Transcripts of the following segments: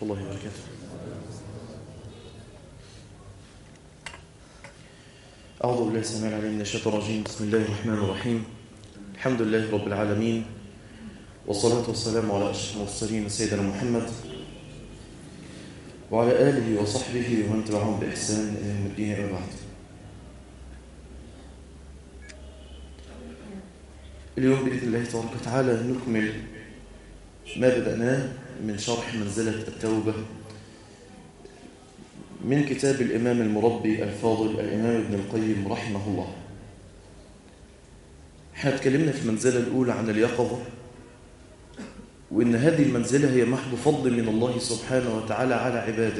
الله وبركاته. أعوذ بالله السميع العليم من الشيطان الرجيم. بسم الله الرحمن الرحيم. الحمد لله رب العالمين، والصلاة والسلام على أشرف المرسلين سيدنا محمد وعلى آله وصحبه ومن تبعهم بإحسان إلى يوم الدين. أما بعد، اليوم بإذن الله تبارك وتعالى نكمل ما بدأناه من شرح منزلة التوبة من كتاب الإمام المربي الفاضل الإمام ابن القيم رحمه الله. احنا اتكلمنا في المنزلة الأولى عن اليقظة، وإن هذه المنزلة هي محض فضل من الله سبحانه وتعالى على عباده،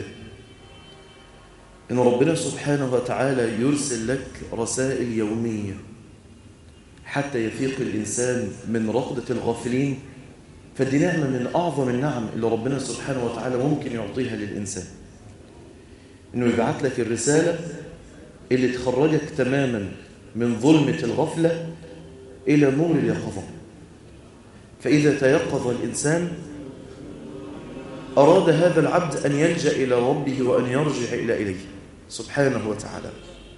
إن ربنا سبحانه وتعالى يرسل لك رسائل يومية حتى يفيق الإنسان من رقدة الغافلين. فدي نعمة من أعظم النعم اللي ربنا سبحانه وتعالى ممكن يعطيها للإنسان، إنه يبعث لك الرسالة اللي تخرجك تماما من ظلمة الغفلة إلى نور اليقظة. فإذا تيقظ الإنسان أراد هذا العبد أن يلجأ إلى ربه وأن يرجع إليه سبحانه وتعالى.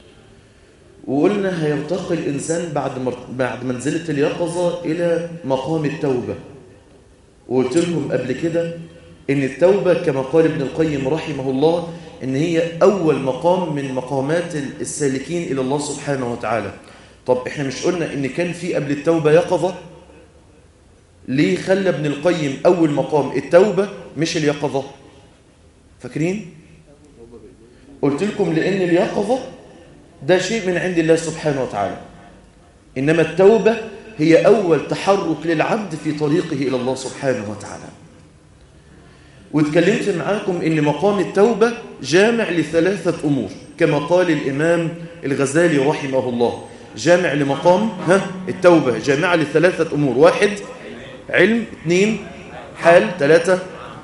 وقلنا هيرتقي الإنسان بعد منزلة اليقظة إلى مقام التوبة. وقلت لكم قبل كده إن التوبة كما قال ابن القيم رحمه الله إن هي أول مقام من مقامات السالكين إلى الله سبحانه وتعالى. طب إحنا مش قلنا إن كان في قبل التوبة يقظة؟ ليه خلى ابن القيم أول مقام التوبة مش اليقظة؟ فاكرين؟ قلت لكم لأن اليقظة ده شيء من عند الله سبحانه وتعالى، إنما التوبة هي أول تحرك للعبد في طريقه إلى الله سبحانه وتعالى. واتكلمت معاكم إن مقام التوبة جامع لثلاثة أمور كما قال الإمام الغزالي رحمه الله. جامع لمقام التوبة، جامع لثلاثة أمور: واحد علم، اثنين حال، ثلاثة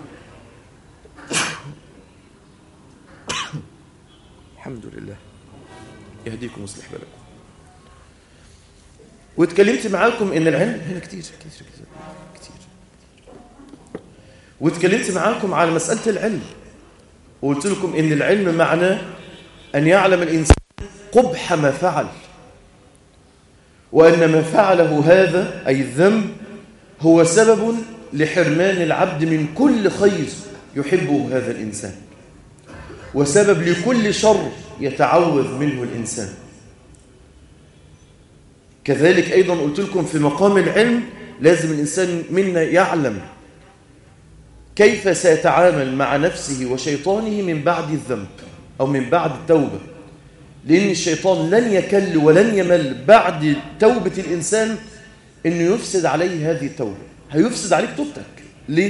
الحمد لله يهديكم ويصلح بالكم. واتكلمت معاكم ان العلم هنا كتير واتكلمت معاكم على مسألة العلم، وقلت لكم ان العلم معناه ان يعلم الانسان قبح ما فعل، وان ما فعله هذا اي الذنب هو سبب لحرمان العبد من كل خير يحبه هذا الانسان، وسبب لكل شر يتعوذ منه الانسان. كذلك أيضا قلت لكم في مقام العلم لازم الإنسان منا يعلم كيف سيتعامل مع نفسه وشيطانه من بعد الذنب أو من بعد التوبة، لأن الشيطان لن يكل ولن يمل بعد توبة الإنسان أنه يفسد عليه هذه التوبة. هيفسد عليك توبتك. ليه؟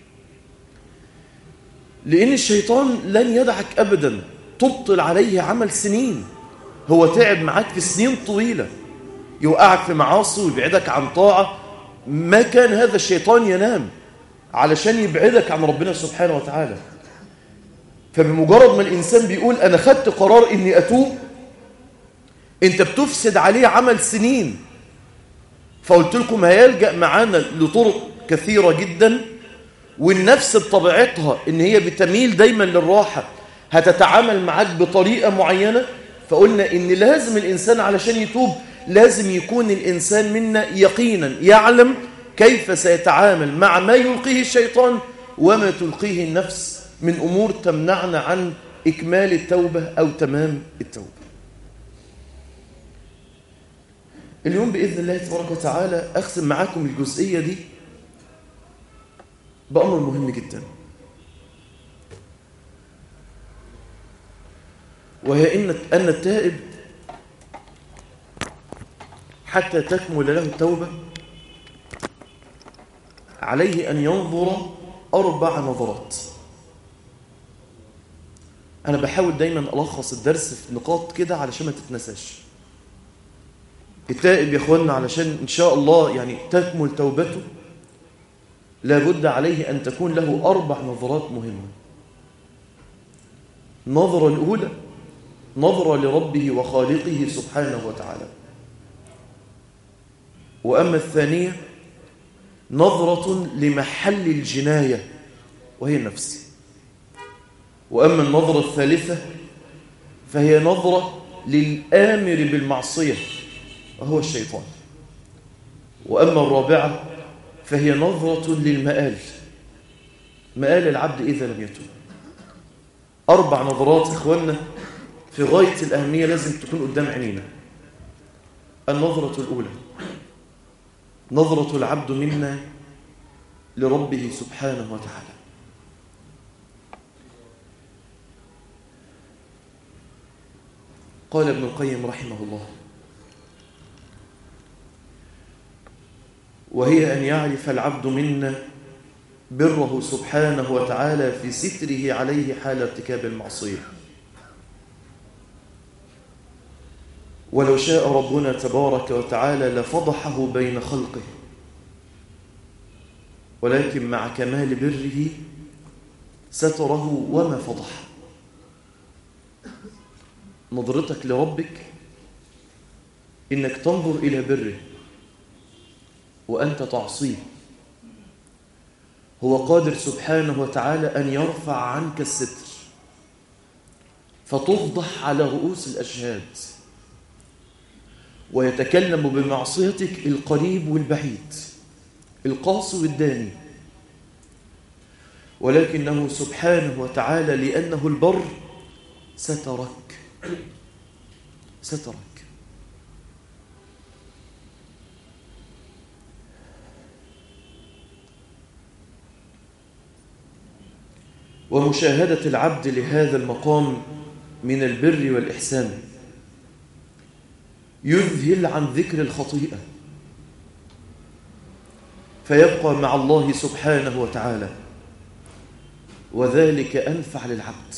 لأن الشيطان لن يدعك أبدا تبطل عليه عمل سنين. هو تعب معاك في سنين طويلة، يوقعك في معاصي ويبعدك عن طاعة. ما كان هذا الشيطان ينام علشان يبعدك عن ربنا سبحانه وتعالى. فبمجرد ما الإنسان بيقول أنا خدت قرار إني أتوب، أنت بتفسد عليه عمل سنين. فقلت لكم هيلجأ معانا لطرق كثيرة جدا، والنفس بطبيعتها إن هي بتميل دايما للراحة، هتتعامل معاك بطريقة معينة. فقلنا إن لازم الإنسان علشان يتوب لازم يكون الإنسان منا يقينا يعلم كيف سيتعامل مع ما يلقيه الشيطان وما تلقيه النفس من أمور تمنعنا عن إكمال التوبة أو تمام التوبة. اليوم بإذن الله تبارك وتعالى أختم معاكم الجزئية دي بأمر مهم جدا، وهي أن التائب حتى تكمل له التوبة عليه أن ينظر 4 نظرات. أنا بحاول دايما ألخص الدرس في نقاط كده علشان ما تتنساش. التائب يا أخوانا علشان إن شاء الله يعني تكمل توبته لابد عليه أن تكون له 4 نظرات مهمة. النظرة الأولى نظرة لربه وخالقه سبحانه وتعالى، وأما الثانية نظرة لمحل الجناية وهي النفس. وأما النظرة الثالثة فهي نظرة للآمر بالمعصية وهو الشيطان. وأما الرابعة فهي نظرة للمآل، مآل العبد إذا لم يتوب. 4 نظرات إخواننا في غاية الأهمية لازم تكون قدام عينينا. النظرة الأولى نظرة العبد منا لربه سبحانه وتعالى. قال ابن القيم رحمه الله: وهي أن يعرف العبد منا بره سبحانه وتعالى في ستره عليه حال ارتكاب المعصية. ولو شاء ربنا تبارك وتعالى لفضحه بين خلقه، ولكن مع كمال بره ستره وما فضحه. نظرتك لربك إنك تنظر إلى بره وأنت تعصيه. هو قادر سبحانه وتعالى أن يرفع عنك الستر فتفضح على رؤوس الأشهاد، ويتكلم بمعصيتك القريب والبعيد، القاصي والداني، ولكنه سبحانه وتعالى لأنه البر سترك. ومشاهدة العبد لهذا المقام من البر والإحسان يذهل عن ذكر الخطيئة، فيبقى مع الله سبحانه وتعالى، وذلك أنفع للعبد.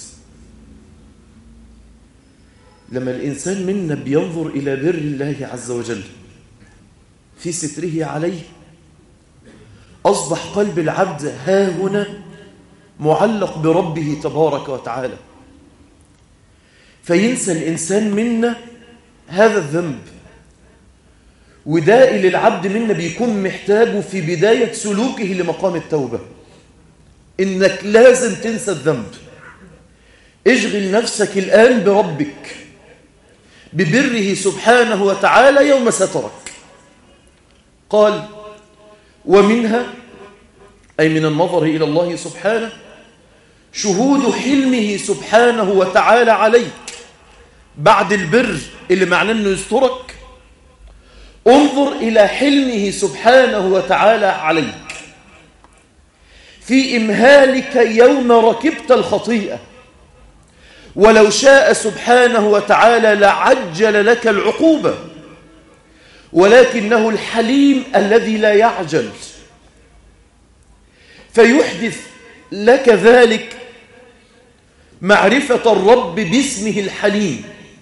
لما الإنسان منا بينظر إلى بر الله عز وجل في ستره عليه، أصبح قلب العبد هاهنا معلق بربه تبارك وتعالى، فينسى الإنسان منا هذا الذنب. وده اللي العبد منا بيكون محتاجه في بداية سلوكه لمقام التوبة، إنك لازم تنسى الذنب. اشغل نفسك الآن بربك، ببره سبحانه وتعالى يوم سترك. قال: ومنها أي من النظر إلى الله سبحانه شهود حلمه سبحانه وتعالى عليك بعد البر اللي معناه أنه يسترك. انظر إلى حلمه سبحانه وتعالى عليك في إمهالك يوم ركبت الخطيئة. ولو شاء سبحانه وتعالى لعجل لك العقوبة، ولكنه الحليم الذي لا يعجل، فيحدث لك ذلك معرفة الرب باسمه الحليم.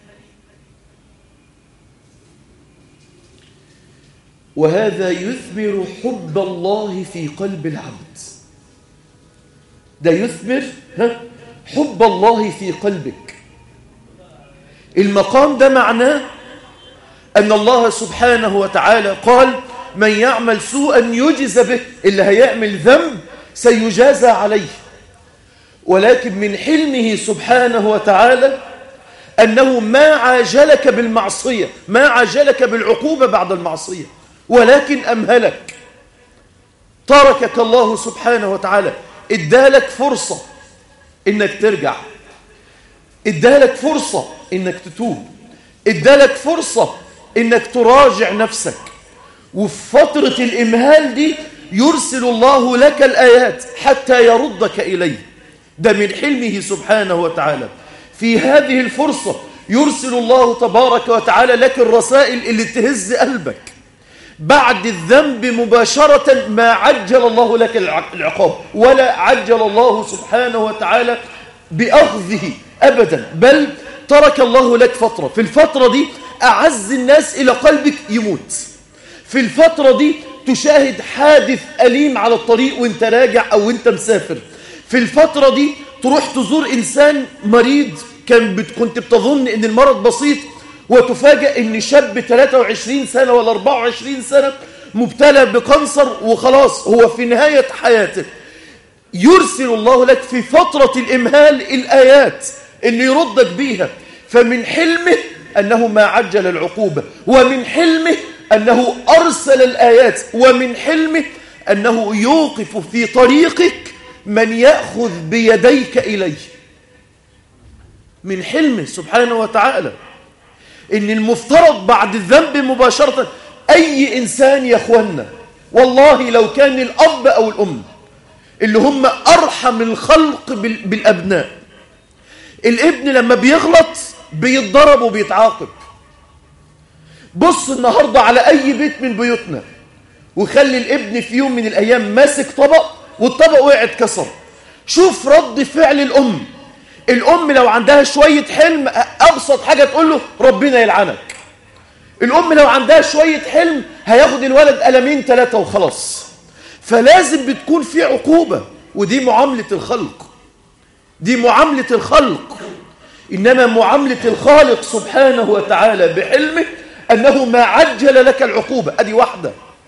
وهذا يثمر حب الله في قلب العبد. ده يثمر حب الله في قلبك. المقام ده معناه أن الله سبحانه وتعالى قال: من يعمل سوءا يجز به، اللي هيعمل ذنب سيجازى عليه. ولكن من حلمه سبحانه وتعالى أنه ما عاجلك بالمعصية، ما عاجلك بالعقوبة بعد المعصية، ولكن أمهلك. تركك الله سبحانه وتعالى، ادالك فرصة إنك ترجع، ادالك فرصة إنك تتوب، ادالك فرصة إنك تراجع نفسك. وفي فترة الإمهال دي يرسل الله لك الآيات حتى يردك إليه. ده من حلمه سبحانه وتعالى. في هذه الفرصة يرسل الله تبارك وتعالى لك الرسائل اللي تهز قلبك. بعد الذنب مباشرة ما عجل الله لك العقاب، ولا عجل الله سبحانه وتعالى بأخذه أبدا، بل ترك الله لك فترة. في الفترة دي أعز الناس إلى قلبك يموت. في الفترة دي تشاهد حادث أليم على الطريق وانت راجع أو انت مسافر. في الفترة دي تروح تزور إنسان مريض كنت بتظن إن المرض بسيط، وتفاجأ إن شاب 23 سنة ولا 24 سنة مبتلى بكانسر، وخلاص هو في نهاية حياته. يرسل الله لك في فترة الإمهال الآيات اللي يردك بيها. فمن حلمه أنه ما عجل العقوبة، ومن حلمه أنه أرسل الآيات، ومن حلمه أنه يوقف في طريقك من يأخذ بيديك إليه. من حلمه سبحانه وتعالى إن المفترض بعد الذنب مباشرة أي إنسان يا أخوانا، والله لو كان الأب أو الأم اللي هم أرحم الخلق بالأبناء، الابن لما بيغلط بيتضرب وبيتعاقب. بص النهاردة على أي بيت من بيوتنا وخلي الابن في يوم من الأيام ماسك طبق والطبق وقع اتكسر، شوف رد فعل الأم. الأم لو عندها شوية حلم أبسط حاجة تقول له ربنا يلعنك. الأم لو عندها شوية حلم هياخد الولد قلمين 3 وخلاص. فلازم بتكون في عقوبة، ودي معاملة الخلق، دي معاملة الخلق. إنما معاملة الخالق سبحانه وتعالى بحلمه أنه ما عجل لك العقوبة. أدي واحدة.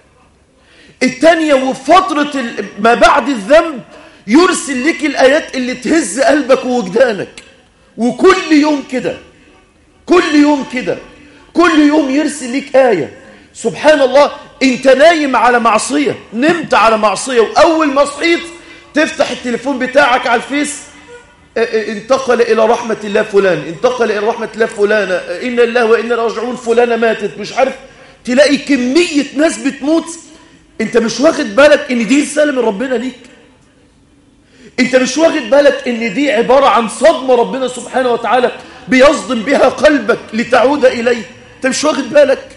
الثانية وفترة ما بعد الذنب يرسل لك الآيات اللي تهز قلبك ووجدانك. وكل يوم كده، كل يوم كده، كل يوم يرسل لك آية. سبحان الله، انت نايم على معصية، نمت على معصية، وأول ما صحيت تفتح التليفون بتاعك على الفيس، انتقل إلى رحمة الله فلان، انتقل إلى رحمة الله فلانة، إن الله وإنا راجعون، فلانة ماتت، مش عارف. تلاقي كمية ناس بتموت، انت مش واخد بالك ان دي رسالة من ربنا ليك. انت مش واخد بالك ان دي عبارة عن صدمة ربنا سبحانه وتعالى بيصدم بها قلبك لتعود إليه. انت مش واخد بالك.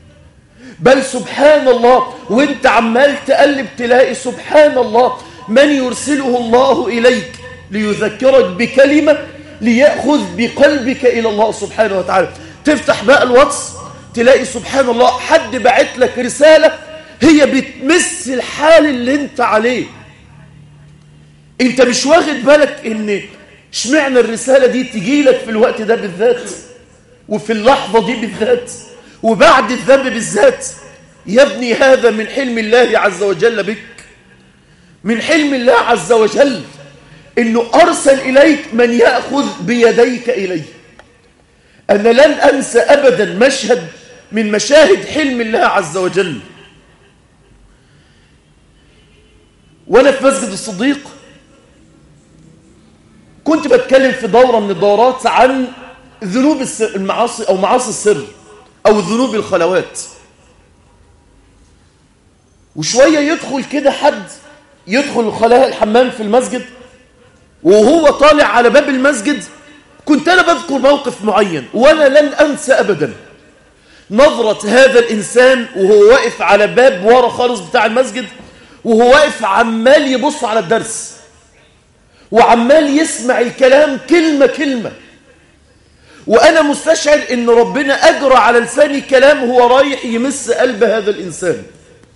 بل سبحان الله وانت عمال تقلب تلاقي سبحان الله من يرسله الله إليك ليذكرك بكلمة ليأخذ بقلبك إلى الله سبحانه وتعالى. تفتح بقى الواتس تلاقي سبحان الله حد بعت لك رسالة هي بتمس الحال اللي انت عليه. انت مش واخد بالك ان اشمعنى الرسالة دي تجي لك في الوقت ده بالذات، وفي اللحظة دي بالذات، وبعد الذنب بالذات. يا ابني هذا من حلم الله عز وجل بك، من حلم الله عز وجل انه ارسل اليك من يأخذ بيديك اليه. انا لن انسى ابدا مشهد من مشاهد حلم الله عز وجل. وانا في مسجد الصديق كنت بتكلم في دورة من الدورات عن ذنوب المعاصي او معاصي السر او ذنوب الخلوات. وشوية يدخل كده حد يدخل خلاء الحمام في المسجد، وهو طالع على باب المسجد كنت أنا بذكر موقف معين وأنا لن أنسى أبدا نظرة هذا الإنسان وهو واقف على باب ورا خالص بتاع المسجد، وهو واقف عمال يبص على الدرس وعمال يسمع الكلام كلمة كلمة. وأنا مستشعر إن ربنا أجرى على لساني كلام هو رايح يمس قلب هذا الإنسان،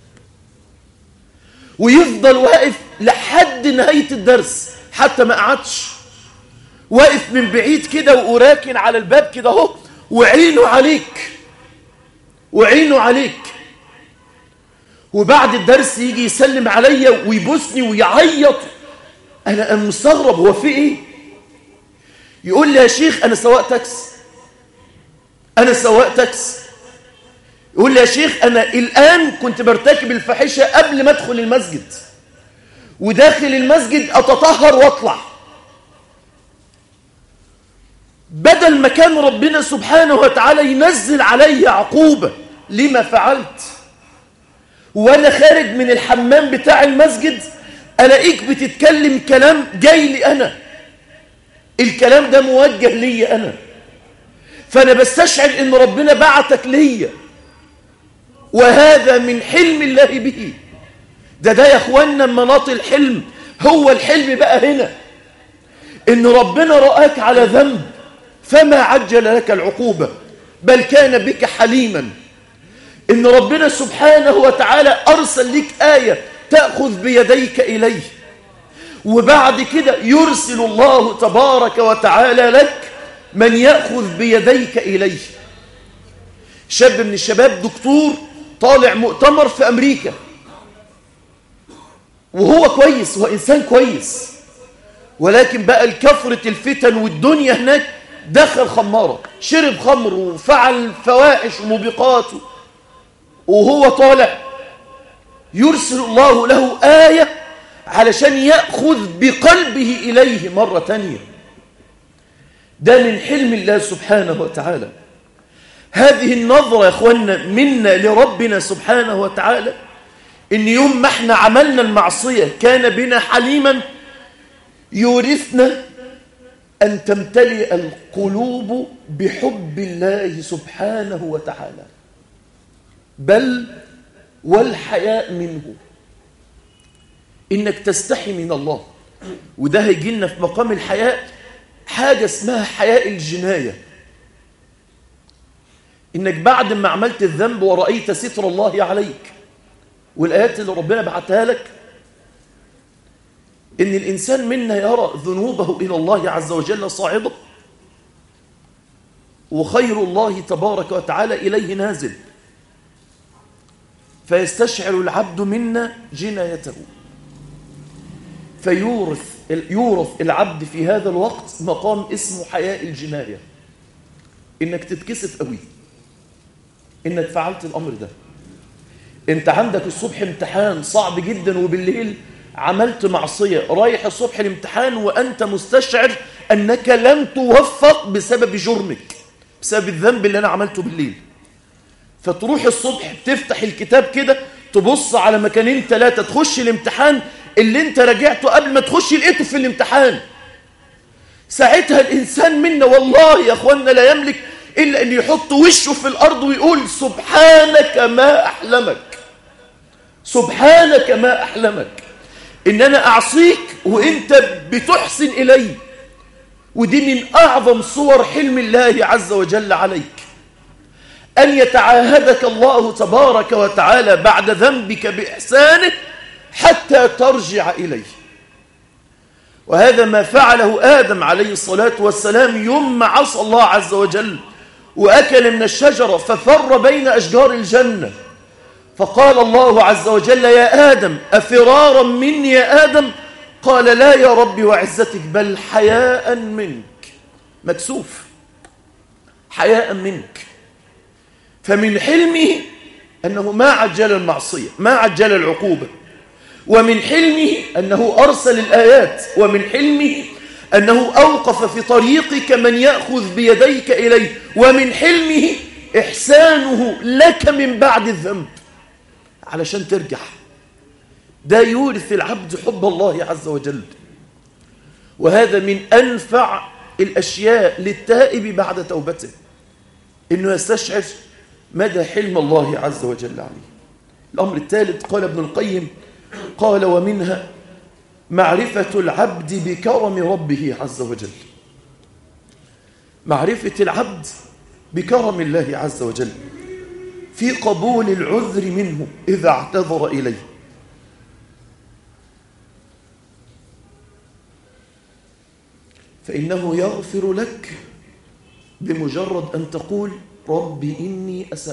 ويفضل واقف لحد نهاية الدرس حتى ما قعدش، واقف من بعيد كده وراكن على الباب كده اهو، وعينه عليك، وعينه عليك. وبعد الدرس يجي يسلم عليا ويبوسني ويعيط. أنا مستغرب هو في إيه؟ يقول لي يا شيخ أنا سواق تاكس، أنا سواق تاكس. يقول لي يا شيخ أنا الآن كنت برتكب الفاحشة قبل ما أدخل المسجد، وداخل المسجد أتطهر وأطلع، بدل ما كان ربنا سبحانه وتعالى ينزل علي عقوبة لما فعلت، وأنا خارج من الحمام بتاع المسجد ألاقيك بتتكلم كلام جاي لي أنا، الكلام ده موجه لي أنا، فأنا بستشعر إن ربنا بعتك لي، وهذا من حلم الله به. ده يا أخوانا مناط الحلم. هو الحلم بقى هنا إن ربنا رآك على ذنب فما عجل لك العقوبة، بل كان بك حليما. إن ربنا سبحانه وتعالى أرسل لك آية تأخذ بيديك إليه، وبعد كده يرسل الله تبارك وتعالى لك من يأخذ بيديك إليه. شاب من الشباب دكتور طالع مؤتمر في أمريكا، وهو كويس، هو إنسان كويس، ولكن بقى الكثرة الفتن والدنيا هناك دخل خمارة، شرب خمر وفعل فواحش وموبقات، وهو طالع يرسل الله له آية علشان يأخذ بقلبه إليه مرة تانية. ده من حلم الله سبحانه وتعالى. هذه النظرة يا أخوانا منا لربنا سبحانه وتعالى، إن يوم ما احنا عملنا المعصية كان بنا حليما، يورثنا أن تمتلئ القلوب بحب الله سبحانه وتعالى، بل والحياء منه، إنك تستحي من الله. وده هيجي لنا في مقام الحياء حاجة اسمها حياء الجناية، إنك بعد ما عملت الذنب ورأيت ستر الله عليك، والآيات اللي ربنا بعتها لك، إن الإنسان منا يرى ذنوبه إلى الله عز وجل صاعدة، وخير الله تبارك وتعالى إليه نازل، فيستشعر العبد منا جنايته، فيورث العبد في هذا الوقت مقام اسمه حياء الجناية، إنك تتكسف قوي إنك فعلت الأمر ده. أنت عندك الصبح امتحان صعب جدا، وبالليل عملت معصية، رايح الصبح الامتحان وأنت مستشعر أنك لم توفق بسبب جرمك، بسبب الذنب اللي أنا عملته بالليل. فتروح الصبح تفتح الكتاب كده، تبص على مكانين 3، تخش الامتحان اللي انت راجعته قبل ما تخش لقيته في الامتحان. ساعتها الإنسان منا والله يا أخوانا لا يملك إلا أن يحط وشه في الأرض ويقول سبحانك ما أحلمك، سبحانك ما أحلمك إن أنا أعصيك وإنت بتحسن إلي. ودي من أعظم صور حلم الله عز وجل عليك، أن يتعاهدك الله تبارك وتعالى بعد ذنبك بإحسانه حتى ترجع إليه. وهذا ما فعله آدم عليه الصلاة والسلام يوم ما عصى الله عز وجل وأكل من الشجرة ففر بين أشجار الجنة، فقال الله عز وجل يا آدم أفرارا مني يا آدم؟ قال لا يا رب وعزتك، بل حياء منك، مكسوف حياء منك. فمن حلمه أنه ما عجل المعصية، ما عجل العقوبة، ومن حلمه أنه أرسل الآيات، ومن حلمه أنه أوقف في طريقك من يأخذ بيديك إليه، ومن حلمه إحسانه لك من بعد الذنب علشان ترجع. ده يورث العبد حب الله عز وجل. وهذا من أنفع الأشياء للتائب بعد توبته، إنه يستشعر مدى حلم الله عز وجل عليه. الأمر الثالث قال ابن القيم، قال ومنها معرفة العبد بكرم ربه عز وجل، معرفة العبد بكرم الله عز وجل في قبول العذر منه إذا اعتذر إليه. فإنه يغفر لك بمجرد أن تقول رب إني أسأت،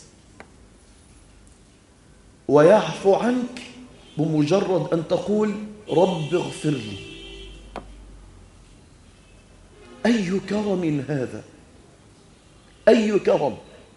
ويعفو عنك بمجرد أن تقول رب اغفر لي. أي كرم هذا، أي كرم.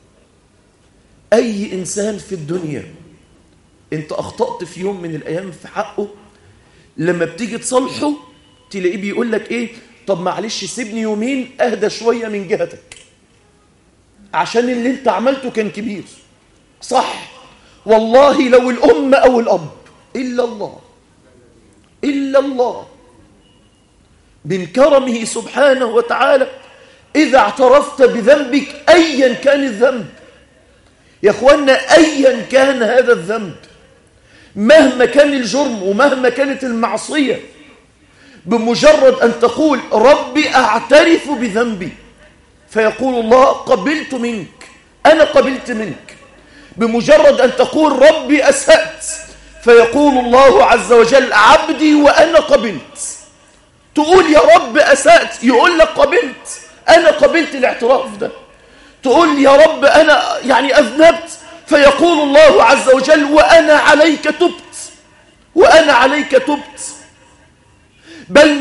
أي إنسان في الدنيا أنت أخطأت في يوم من الأيام في حقه، لما بتيجي تصلحه تلاقيه بيقول لك إيه؟ طب معلش سيبني يومين أهدى شوية من جهتك، عشان اللي أنت عملته كان كبير. صح والله، لو الأم أو الأب إلا الله، إلا الله من كرمه سبحانه وتعالى إذا اعترفت بذنبك أيا كان الذنب. يا أخوانا أيا كان هذا الذنب، مهما كان الجرم ومهما كانت المعصية، بمجرد أن تقول ربي أعترف بذنبي، فيقول الله قبلت منك، أنا قبلت منك. بمجرد أن تقول ربي أسأت، فيقول الله عز وجل عبدي وأنا قبلت. تقول يا رب أسأت، يقول لك قبلت، أنا قبلت الاعتراف ده. تقول يا رب أنا أذنبت، فيقول الله عز وجل وأنا عليك تبت. وأنا عليك تبت. بل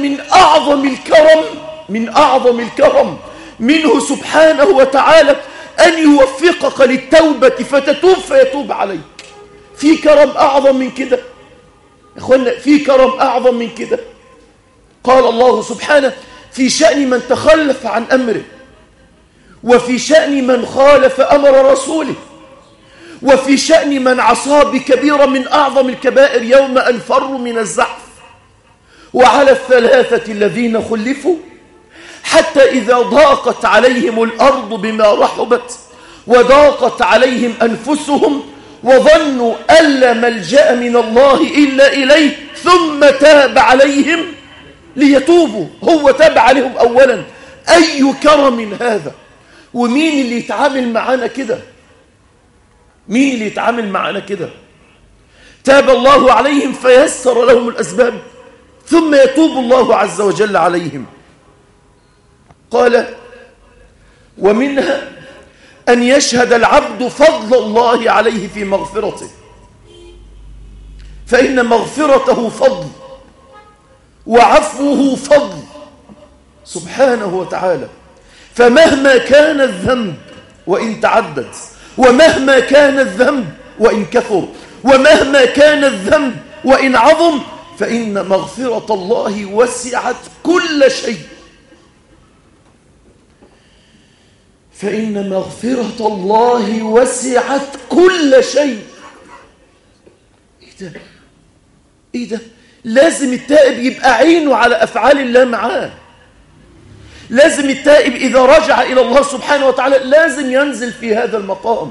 من أعظم الكرم منه سبحانه وتعالى أن يوفقك للتوبة فتتوب فيتوب عليك. في كرم أعظم من كده يا أخوانا، في كرم أعظم من كده. قال الله سبحانه في شأن من تخلف عن أمره، وفي شأن من خالف أمر رسوله، وفي شأن من عصى بكبيرة من أعظم الكبائر يوم أن فروا من الزحف. وعلى الثلاثة الذين خلفوا حتى إذا ضاقت عليهم الأرض بما رحبت وضاقت عليهم أنفسهم وظنوا أن لا ملجأ من الله إلا إليه ثم تاب عليهم ليتوبوا. هو تاب عليهم أولا. أي كرم هذا! ومين اللي يتعامل معنا كده؟ مين اللي يتعامل معنا كده؟ تاب الله عليهم فيسر لهم الأسباب ثم يتوب الله عز وجل عليهم. قال ومنها أن يشهد العبد فضل الله عليه في مغفرته، فإن مغفرته فضل وعفوه فضل سبحانه وتعالى. فمهما كان الذنب وإن تعدد، ومهما كان الذنب وإن كثر، ومهما كان الذنب وإن عظم، فإن مغفرة الله وسعت كل شيء. فإن مغفرة الله وسعت كل شيء. إيه ده؟ لازم التائب يبقى عينه على أفعال الله معاه. لازم التائب إذا رجع إلى الله سبحانه وتعالى لازم ينزل في هذا المقام،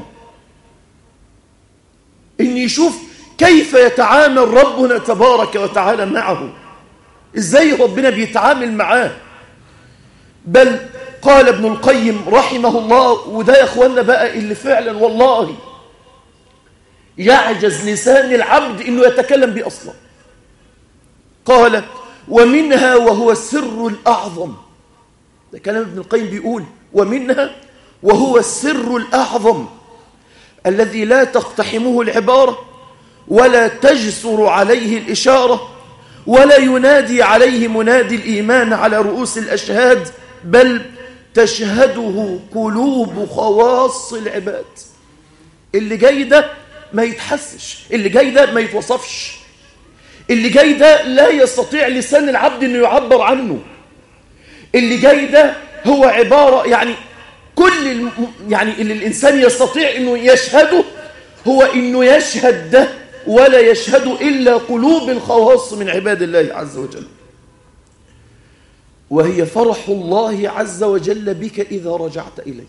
إن يشوف كيف يتعامل ربنا تبارك وتعالى معه، إزاي ربنا بيتعامل معاه. بل قال ابن القيم رحمه الله، وده يا أخوانا بقى اللي فعلا والله يعجز لسان العبد إنه يتكلم به أصلا. قال ومنها وهو السر الأعظم، ده كلام ابن القيم بيقول ومنها وهو السر الأعظم الذي لا تقتحمه العبارة ولا تجسر عليه الإشارة ولا ينادي عليه منادي الإيمان على رؤوس الأشهاد، بل تشهده قلوب خواص العباد. اللي جاي ده ما يتحسش، اللي جاي ده ما يتوصفش، اللي جاي ده لا يستطيع لسان العبد أنه يعبر عنه. اللي جاي ده هو عبارة يعني كل يعني اللي الإنسان يستطيع أنه يشهده هو أنه يشهد ده، ولا يشهد إلا قلوب الخواص من عباد الله عز وجل. وهي فرح الله عز وجل بك إذا رجعت إليه،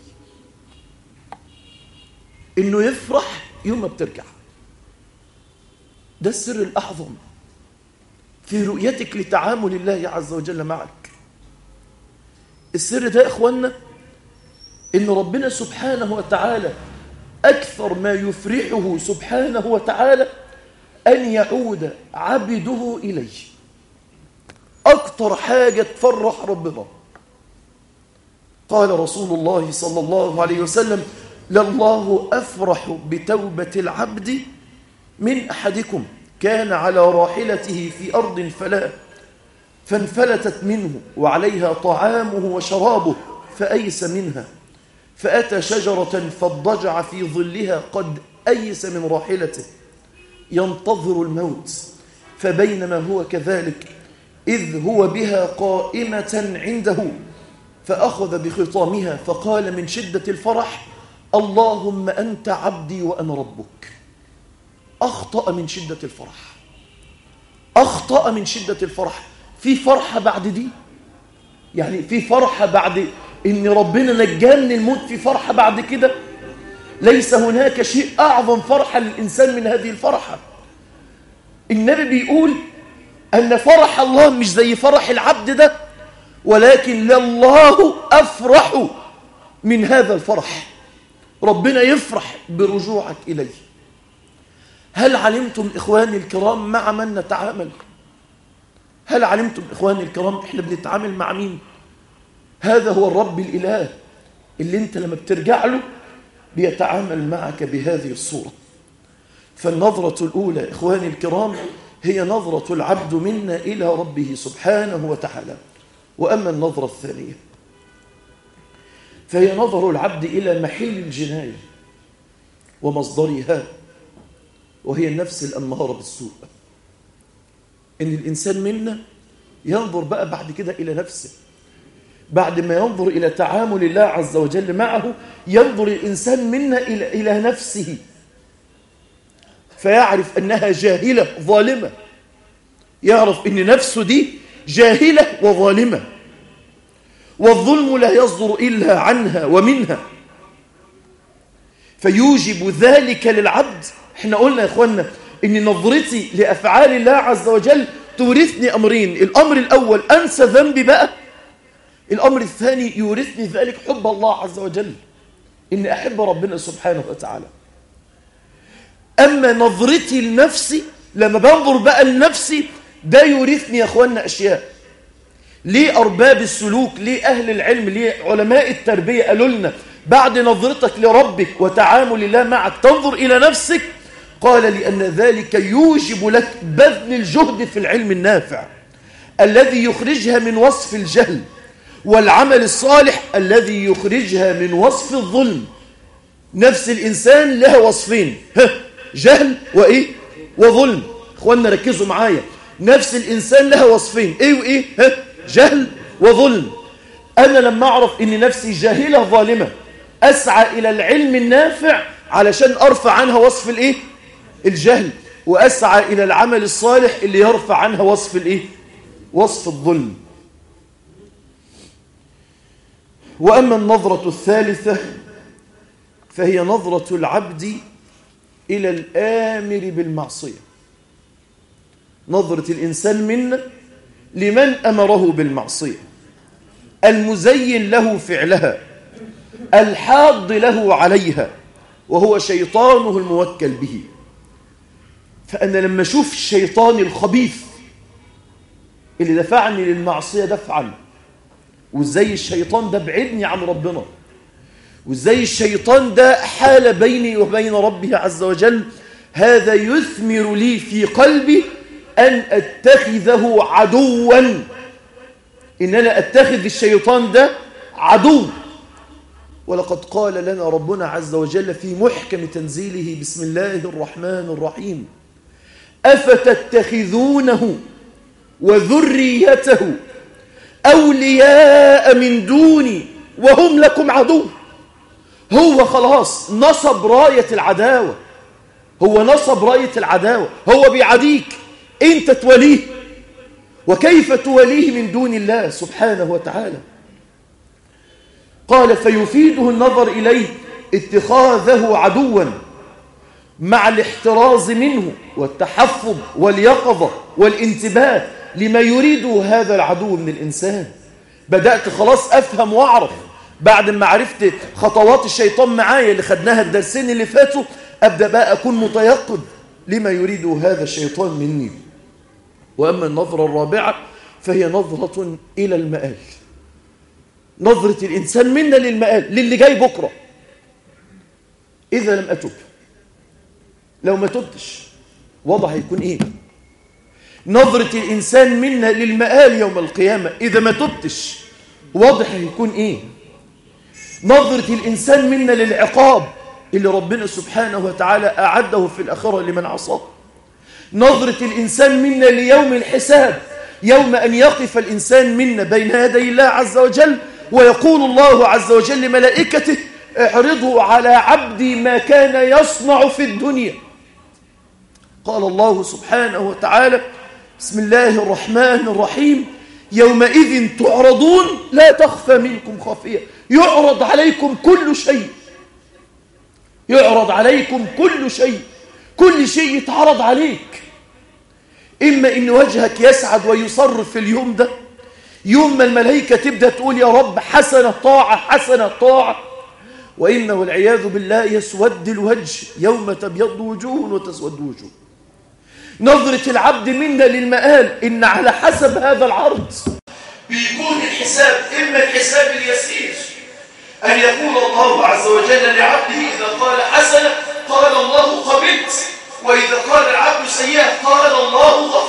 إنه يفرح يوم ما بترجع. ده السر الأعظم في رؤيتك لتعامل الله عز وجل معك. السر ده يا إخوانا إن ربنا سبحانه وتعالى أكثر ما يفرحه سبحانه وتعالى أن يعود عبده إليه. أكتر حاجة تفرح ربنا. قال رسول الله صلى الله عليه وسلم لله أفرح بتوبة العبد من أحدكم كان على راحلته في أرض فلا فانفلتت منه وعليها طعامه وشرابه فأيس منها فأتى شجرة فاضطجع في ظلها قد أيس من راحلته ينتظر الموت، فبينما هو كذلك إذ هو بها قائمة عنده فأخذ بخطامها فقال من شدة الفرح اللهم أنت عبدي وأنا ربك. أخطأ من شدة الفرح، أخطأ من شدة الفرح. في فرحة بعد دي؟ يعني في فرحة بعد إن ربنا نجاه من الموت؟ في فرحة بعد كده؟ ليس هناك شيء أعظم فرحة للإنسان من هذه الفرحة. النبي بيقول أن فرح الله مش زي فرح العبد ده، ولكن لله أفرح من هذا الفرح. ربنا يفرح برجوعك إليه. هل علمتم إخواني الكرام مع من نتعامل؟ هل علمتم إخواني الكرام إحنا بنتعامل مع مين؟ هذا هو الرب الإله اللي أنت لما بترجع له بيتعامل معك بهذه الصورة. فالنظرة الأولى إخواني الكرام هي نظرة العبد منا إلى ربه سبحانه وتعالى. وأما النظرة الثانية فهي نظر العبد إلى محل الجناية ومصدرها، وهي النفس الأمارة بالسوء. إن الإنسان منا ينظر بقى بعد كده إلى نفسه، بعد ما ينظر إلى تعامل الله عز وجل معه ينظر الإنسان منا إلى نفسه فيعرف أنها جاهلة ظالمة، يعرف أن نفسه دي جاهلة وظالمة، والظلم لا يصدر إلا عنها ومنها، فيوجب ذلك للعبد. احنا قلنا يا اخوانا ان نظرتي لأفعال الله عز وجل تورثني أمرين: الأمر الأول أنسى ذنبي بقى، الأمر الثاني يورثني ذلك حب الله عز وجل، إني أحب ربنا سبحانه وتعالى. أما نظرتي لنفسي لما بنظر بقى لنفسي ده يورثني يا أخوانا أشياء. ليه أرباب السلوك، ليه أهل العلم، ليه علماء التربية قالوا لنا بعد نظرتك لربك وتعامل الله معك تنظر إلى نفسك؟ قال لأن ذلك يوجب لك بذل الجهد في العلم النافع الذي يخرجها من وصف الجهل، والعمل الصالح الذي يخرجها من وصف الظلم. نفس الإنسان لها وصفين: جهل وإيه؟ وظلم. أخوانا ركزوا معايا، نفس الإنسان لها وصفين: إيه وإيه؟ جهل وظلم. أنا لما أعرف إن نفسي جاهلة ظالمة أسعى إلى العلم النافع علشان أرفع عنها وصف الإيه؟ الجهل، وأسعى إلى العمل الصالح اللي يرفع عنها وصف الإيه؟ وصف الظلم. وأما النظرة الثالثة فهي نظرة العبد إلى الآمر بالمعصية. نظرة الإنسان منا لمن أمره بالمعصية، المزين له فعلها، الحاض له عليها، وهو شيطانه الموكل به. فأنا لما أشوف الشيطان الخبيث اللي دفعني للمعصية دفعا، وإزاي الشيطان ده بعدني عن ربنا، وإزاي الشيطان ده حال بيني وبين ربي عز وجل، هذا يثمر لي في قلبي أن أتخذه عدوا، إن أنا أتخذ الشيطان ده عدو. ولقد قال لنا ربنا عز وجل في محكم تنزيله: بسم الله الرحمن الرحيم: أفتتخذونه وذريته أولياء من دوني وهم لكم عدو. هو خلاص نصب راية العداوة، هو نصب راية العداوة، هو بيعاديك، انت توليه. وكيف تواليه من دون الله سبحانه وتعالى؟ قال: فيفيده النظر إليه اتخاذه عدوا مع الاحتراز منه والتحفظ واليقظة والانتباه لما يريده هذا العدو من الإنسان. بدأت خلاص أفهم وأعرف بعد ما عرفت خطوات الشيطان معايا اللي خدناها الدرسين اللي فاتوا، أبدأ بقى أكون متيقظ لما يريده هذا الشيطان مني. وأما النظرة الرابعة فهي نظرة إلى المآل. نظرة الإنسان منا للمآل، للي جاي بكرة. إذا لم أتب، لو ما تبتش وضع هيكون إيه؟ نظرة الإنسان منا للمآل يوم القيامة، إذا ما تبتش وضع هيكون إيه؟ نظرة الإنسان منا للعقاب اللي ربنا سبحانه وتعالى أعده في الآخرة لمن عصاه. نظرة الإنسان منا ليوم الحساب، يوم أن يقف الإنسان منا بين يدي الله عز وجل ويقول الله عز وجل لملائكته: اعرضوا على عبدي ما كان يصنع في الدنيا. قال الله سبحانه وتعالى: بسم الله الرحمن الرحيم: يومئذ تعرضون لا تخفى منكم خافية. يعرض عليكم كل شيء، يعرض عليكم كل شيء، كل شيء يتعرض عليك. إما إن وجهك يسعد ويصر في اليوم ده، يوم ما الملائكة تبدأ تقول يا رب حسنة طاعة حسنة طاعة، وإما والعياذ بالله يسود الوجه يوم تبيض وجوه وتسود وجوه. نظرة العبد منا للمآل إن على حسب هذا العرض بيكون الحساب، إما الحساب اليسير أن يقول الله عز وجل لعبده إذا قال حسنة قال الله قبلت، وإذا قال العبد سيئة قال الله غفرت.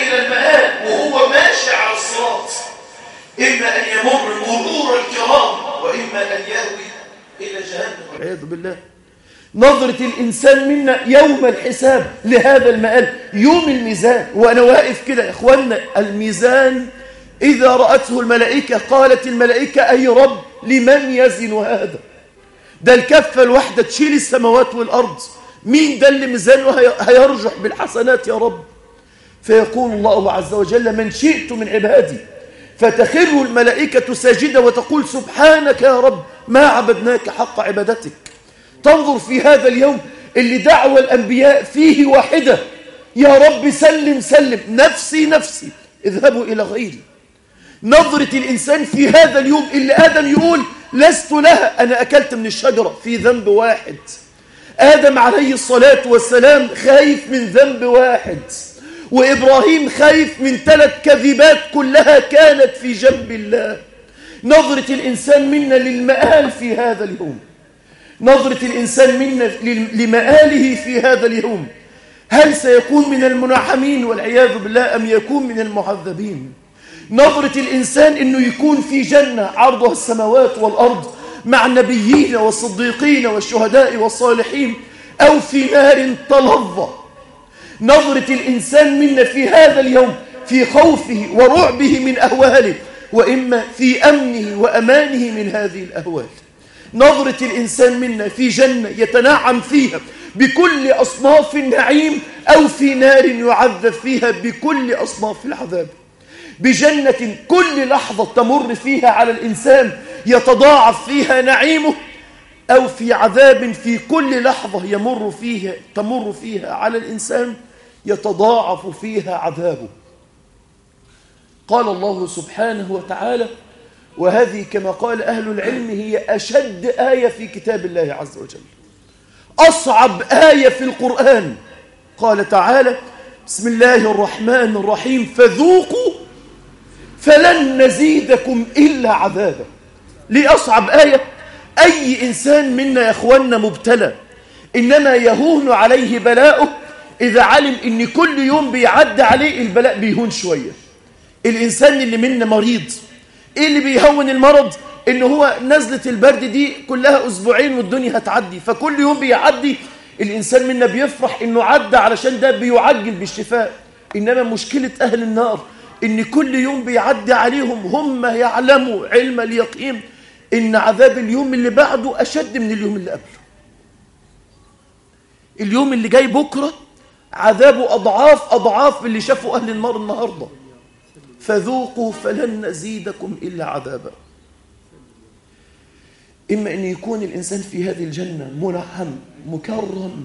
إلى المآل وهو ماشي على الصراط إما أن يمر مرور الكرام وإما أن يهوي إلى جهنم والعياذ بالله. نظرة الإنسان منا يوم الحساب لهذا المآل، يوم الميزان، وأنا واقف كده يا إخواننا، الميزان إذا رأته الملائكة قالت الملائكة أي رب لمن يزن هذا؟ ده الكفة الواحدة تشيل السماوات والأرض، مين ده اللي ميزانه هيرجح بالحسنات يا رب؟ فيقول الله عز وجل من شئت من عبادي، فتخر الملائكة ساجدة وتقول سبحانك يا رب ما عبدناك حق عبادتك. تنظر في هذا اليوم اللي دعوة الأنبياء فيه واحدة، يا رب سلم سلم، نفسي نفسي اذهبوا إلى غيري. نظرة الإنسان في هذا اليوم اللي آدم يقول لست لها، أنا أكلت من الشجرة في ذنب واحد. آدم عليه الصلاة والسلام خايف من ذنب واحد، وإبراهيم خايف من 3 كذبات كلها كانت في جنب الله. نظرة الإنسان منا للمآل في هذا اليوم، نظرة الإنسان منا لمآله في هذا اليوم، هل سيكون من المنعمين والعياذ بالله أم يكون من المعذبين؟ نظرة الإنسان أنه يكون في جنة عرضها السماوات والأرض مع النبيين والصديقين والشهداء والصالحين، أو في نار تلظى. نظرة الإنسان منا في هذا اليوم في خوفه ورعبه من أهواله، وإما في أمنه وأمانه من هذه الأهوال. نظرة الإنسان منا في جنة يتنعم فيها بكل أصناف النعيم، أو في نار يعذب فيها بكل أصناف العذاب. بجنة كل لحظة تمر فيها على الإنسان يتضاعف فيها نعيمه، أو في عذاب في كل لحظة تمر فيها على الإنسان يتضاعف فيها عذابه. قال الله سبحانه وتعالى، وهذه كما قال أهل العلم هي أشد آية في كتاب الله عز وجل، أصعب آية في القرآن. قال تعالى بسم الله الرحمن الرحيم فذوقوا فلن نزيدكم إلا عذابا. ليه أصعب آية؟ أي إنسان منا يا أخوانا مبتلى، إنما يهون عليه بلاؤه إذا علم إن كل يوم بيعد عليه البلاء بيهون شوية. الإنسان اللي منا مريض، إيه اللي بيهون المرض؟ إنه هو نزلة البرد دي كلها أسبوعين والدنيا هتعدي، فكل يوم بيعدي الإنسان منا بيفرح إنه عدى علشان ده بيعجل بالشفاء. إنما مشكلة أهل النار إن كل يوم بيعدي عليهم هم يعلموا علم اليقين إن عذاب اليوم اللي بعده أشد من اليوم اللي قبله. اليوم اللي جاي بكرة عذابه أضعاف اللي شافوا أهل النار النهاردة. فذوقوا فلن نزيدكم إلا عذابا. إما أن يكون الإنسان في هذه الجنة منعم مكرم،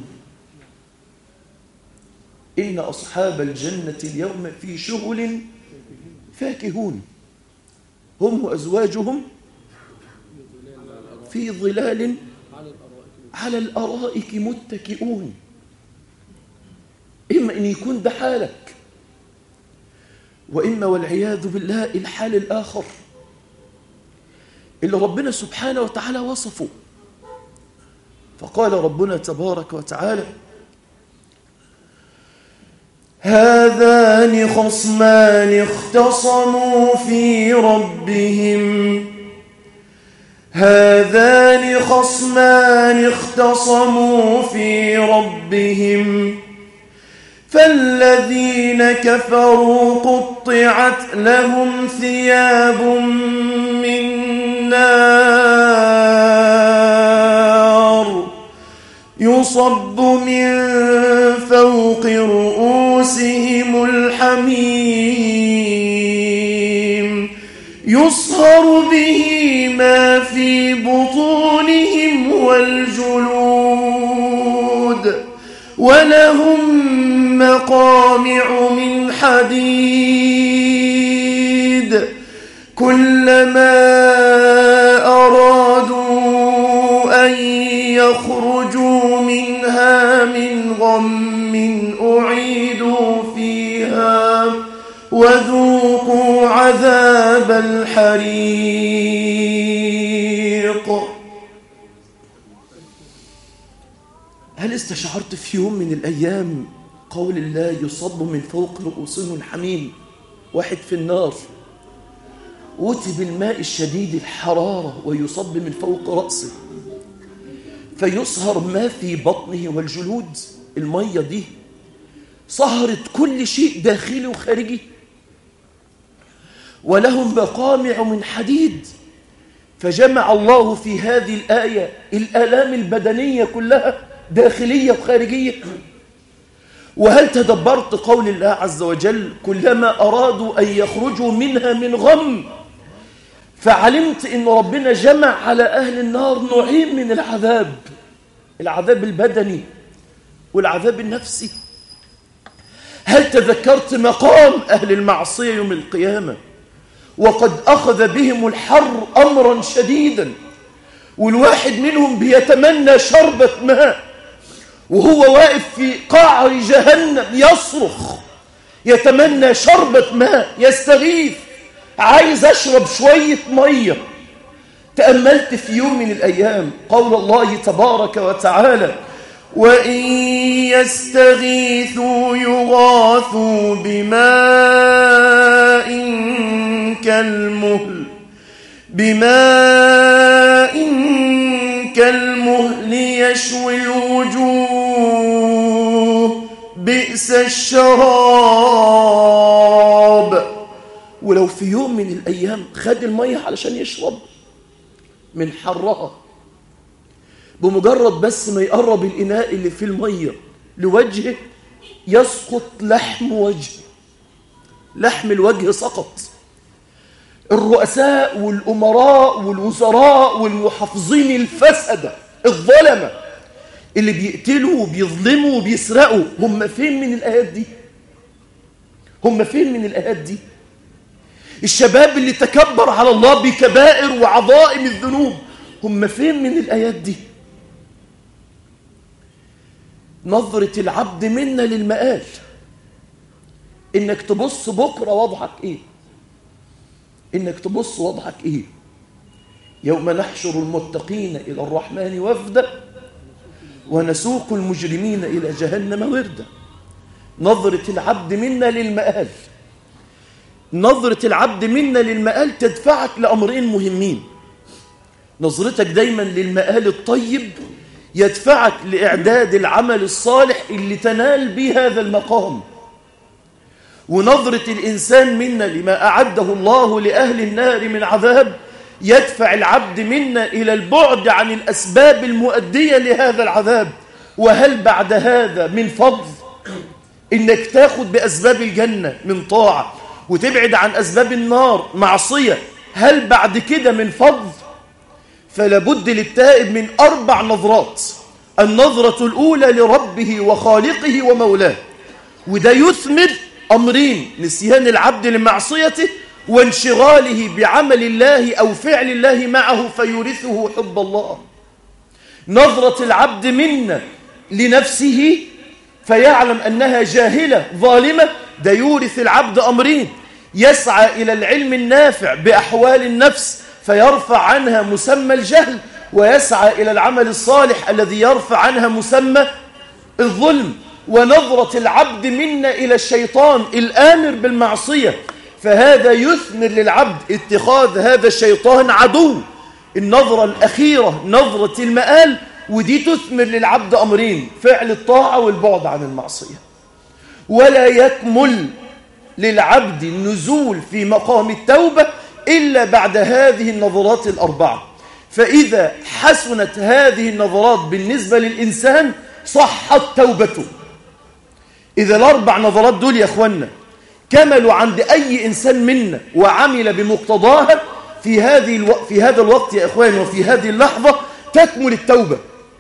إن أصحاب الجنة اليوم في شغل فاكهون هم وأزواجهم في ظلال على الأرائك متكئون. إما أن يكون ده حالك، وإما والعياذ بالله الحال الآخر اللي ربنا سبحانه وتعالى وصفه. فقال ربنا تبارك وتعالى هذان خصمان اختصموا في ربهم فالذين كفروا قطعت لهم ثياب من نار يصب من فوق رؤوسهم الحميم يصهر به ما في بطونهم والجلود ولهم مقامع من حديد كلما أرادوا أن يخرجوا منها من غم أعيدوا فيها وذوقوا عذاب الحريق. هل استشعرت في يوم من الأيام قول الله يصب من فوق رؤوسهم الحميم، واحد في النار أوتي بالماء الشديد الحرارة ويصب من فوق رأسه فيصهر ما في بطنه والجلود. المية دي صهرت كل شيء داخلي وخارجي. ولهم مقامع من حديد، فجمع الله في هذه الآية الآلام البدنية كلها داخلية وخارجية. وهل تدبرت قول الله عز وجل كلما أرادوا أن يخرجوا منها من غم، فعلمت أن ربنا جمع على أهل النار نوعين من العذاب، العذاب البدني والعذاب النفسي. هل تذكرت مقام أهل المعصية يوم القيامة وقد أخذ بهم الحر أمرا شديدا، والواحد منهم بيتمنى شربة ماء وهو واقف في قعر جهنم يصرخ يتمنى شربة ماء، يستغيث، عايز أشرب شوية مية. تأملت في يوم من الأيام قول الله تبارك وتعالى وإن يستغيثوا يغاثوا بماء كالمهل يشوي الوجوه بئس الشراب. ولو في يوم من الأيام خد المية علشان يشرب من حرها، بمجرد بس ما يقرب الإناء اللي فيه المية لوجهه يسقط لحم وجهه، لحم الوجه سقط. الرؤساء والأمراء والوزراء والمحافظين الفسدة الظلمة اللي بيقتلوا وبيظلموا وبيسرقوا، هم فين من الآيات دي؟ هم فين من الآيات دي؟ الشباب اللي تكبر على الله بكبائر وعظائم الذنوب، هم فين من الآيات دي؟ نظرة العبد منا للمآل، إنك تبص بكرة وضعك إيه؟ إنك تبص وضعك إيه؟ يوم نحشر المتقين إلى الرحمن وفدا ونسوق المجرمين إلى جهنم وردا. نظرة العبد منا للمآل، نظرة العبد منا للمآل تدفعك لأمرين مهمين. نظرتك دايما للمآل الطيب يدفعك لإعداد العمل الصالح اللي تنال به هذا المقام. ونظرة الإنسان منا لما أعده الله لأهل النار من عذاب يدفع العبد منا إلى البعد عن الأسباب المؤدية لهذا العذاب. وهل بعد هذا من فضل إنك تاخد بأسباب الجنة من طاعة وتبعد عن أسباب النار معصية؟ هل بعد كده من فضل؟ فلابد للتائب من 4 نظرات. النظرة الأولى لربه وخالقه ومولاه، وده يثمر أمرين: نسيان العبد لمعصيته وانشغاله بعمل الله أو فعل الله معه فيورثه حب الله. نظرة العبد منا لنفسه فيعلم أنها جاهلة ظالمة، ده يورث العبد أمرين: يسعى إلى العلم النافع بأحوال النفس فيرفع عنها مسمى الجهل، ويسعى إلى العمل الصالح الذي يرفع عنها مسمى الظلم. ونظرة العبد منا إلى الشيطان الآمر بالمعصية، فهذا يثمر للعبد اتخاذ هذا الشيطان عدو. النظرة الأخيرة نظرة المآل، ودي تثمر للعبد أمرين: فعل الطاعة والبعد عن المعصية. ولا يكمل للعبد النزول في مقام التوبة إلا بعد هذه النظرات ال4. فإذا حسنت هذه النظرات بالنسبة للإنسان صحت توبته. إذا ال4 نظرات دول يا أخوانا كملوا عند أي إنسان منا وعمل بمقتضاها في هذا الوقت يا إخوان وفي هذه اللحظة تكمل التوبة.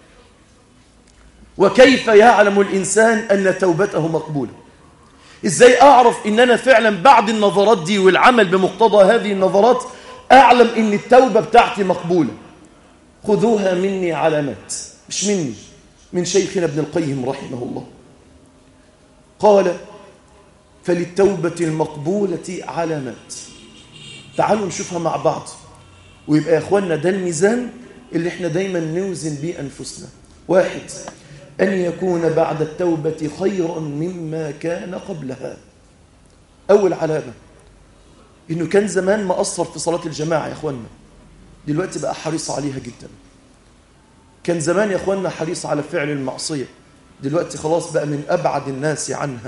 وكيف يعلم الإنسان أن توبته مقبولة؟ إزاي أعرف إن أنا فعلا بعد النظرات دي والعمل بمقتضى هذه النظرات أعلم إن التوبة بتاعتي مقبولة؟ خذوها مني علامات، مش مني، من شيخنا ابن القيم رحمه الله. قال: فللتوبة المقبولة علامات. تعالوا نشوفها مع بعض، ويبقى يا أخوانا ده الميزان اللي احنا دايما نوزن بيه أنفسنا. 1: أن يكون بعد التوبة خيرا مما كان قبلها. أول علامة إنه كان زمان مقصر في صلاة الجماعة يا أخوانا، دلوقتي بقى حريص عليها جدا. كان زمان يا أخوانا حريص على فعل المعصية، دلوقتي خلاص بقى من أبعد الناس عنها.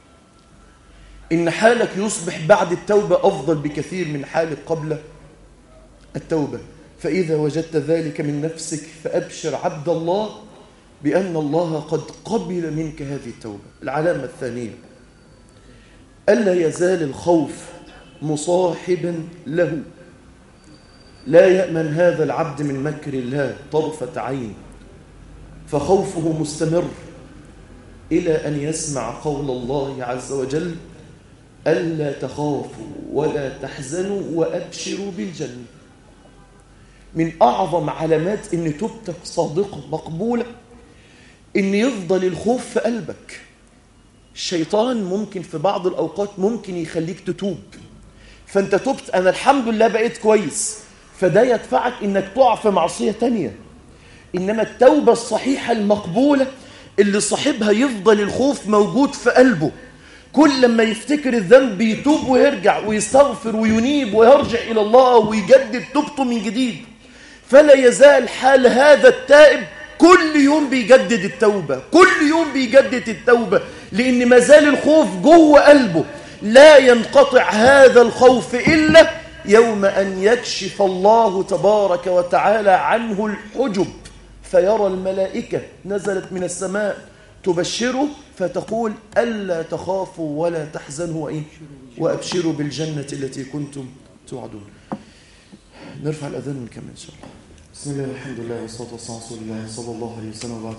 إن حالك يصبح بعد التوبة أفضل بكثير من حالك قبل التوبة. فإذا وجدت ذلك من نفسك فأبشر عبد الله بأن الله قد قبل منك هذه التوبة. العلامة الثانية ألا يزال الخوف مصاحبا له. لا يأمن هذا العبد من مكر الله طرفة عين، فخوفه مستمر إلى أن يسمع قول الله عز وجل: ألا تخافوا ولا تحزنوا وأبشروا بالجنة. من أعظم علامات أن توبتك صادقة مقبولة أن يفضل الخوف في قلبك. الشيطان ممكن في بعض الأوقات ممكن يخليك تتوب، فأنت تبت، أنا الحمد لله بقيت كويس، فده يدفعك أنك تقع في معصية تانية. إنما التوبة الصحيحة المقبولة اللي صاحبها يفضل الخوف موجود في قلبه، كل لما يفتكر الذنب يتوب ويرجع ويستغفر وينيب ويرجع إلى الله ويجدد توبته من جديد. فلا يزال حال هذا التائب كل يوم بيجدد التوبة، كل يوم بيجدد التوبة، لأن ما زال الخوف جوه قلبه. لا ينقطع هذا الخوف إلا يوم أن يكشف الله تبارك وتعالى عنه الحجب، فيرى الملائكة نزلت من السماء تبشره فتقول: ألا تخافوا ولا تحزنوا وأبشروا بالجنة التي كنتم توعدون. نرفع الأذان ونكمل إن شاء الله. بسم الله والحمد لله والصلاة والسلام على رسول الله صلى الله عليه وسلم وبعد.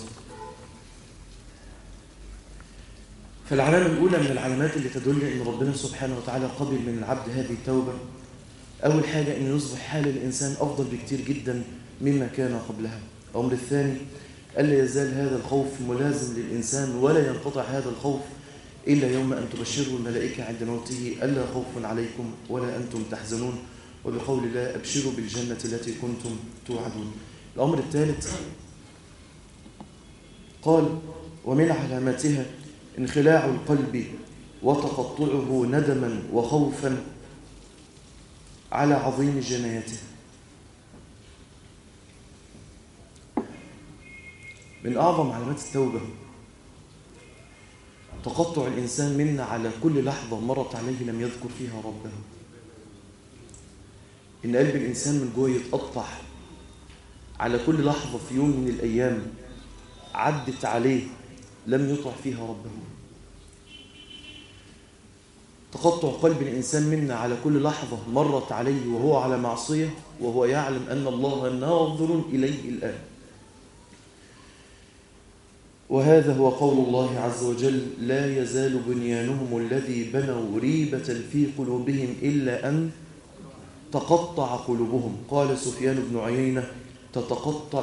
فالعلامة الأولى من العلامات اللي تدل أن ربنا سبحانه وتعالى قبل من العبد هذه التوبة، أول حاجة أن يصبح حال الإنسان أفضل بكتير جدا مما كان قبلها. الأمر الثاني ألا يزال هذا الخوف ملازم للإنسان، ولا ينقطع هذا الخوف إلا يوم أن تبشره الملائكة عند موته: ألا خوف عليكم ولا أنتم تحزنون، وبقول الله: أبشروا بالجنة التي كنتم توعدون. الأمر الثالث قال: ومن علاماتها انخلاع القلب وتقطعه ندما وخوفا على عظيم جنايته. من أعظم علامات التوبة تقطع الإنسان منا على كل لحظة مرت عليه لم يذكر فيها ربه. إن قلب الإنسان من جوه يتقطع على كل لحظة في يوم من الأيام عدت عليه لم يطع فيها ربه. تقطع قلب الإنسان منا على كل لحظة مرت عليه وهو على معصية وهو يعلم أن الله ناظر إليه الآن. وهذا هو قول الله عز وجل: لا يزال بنيانهم الذي بنوا ريبة في قلوبهم إلا أن تقطع قلوبهم. قال سفيان بن عيينة: تتقطع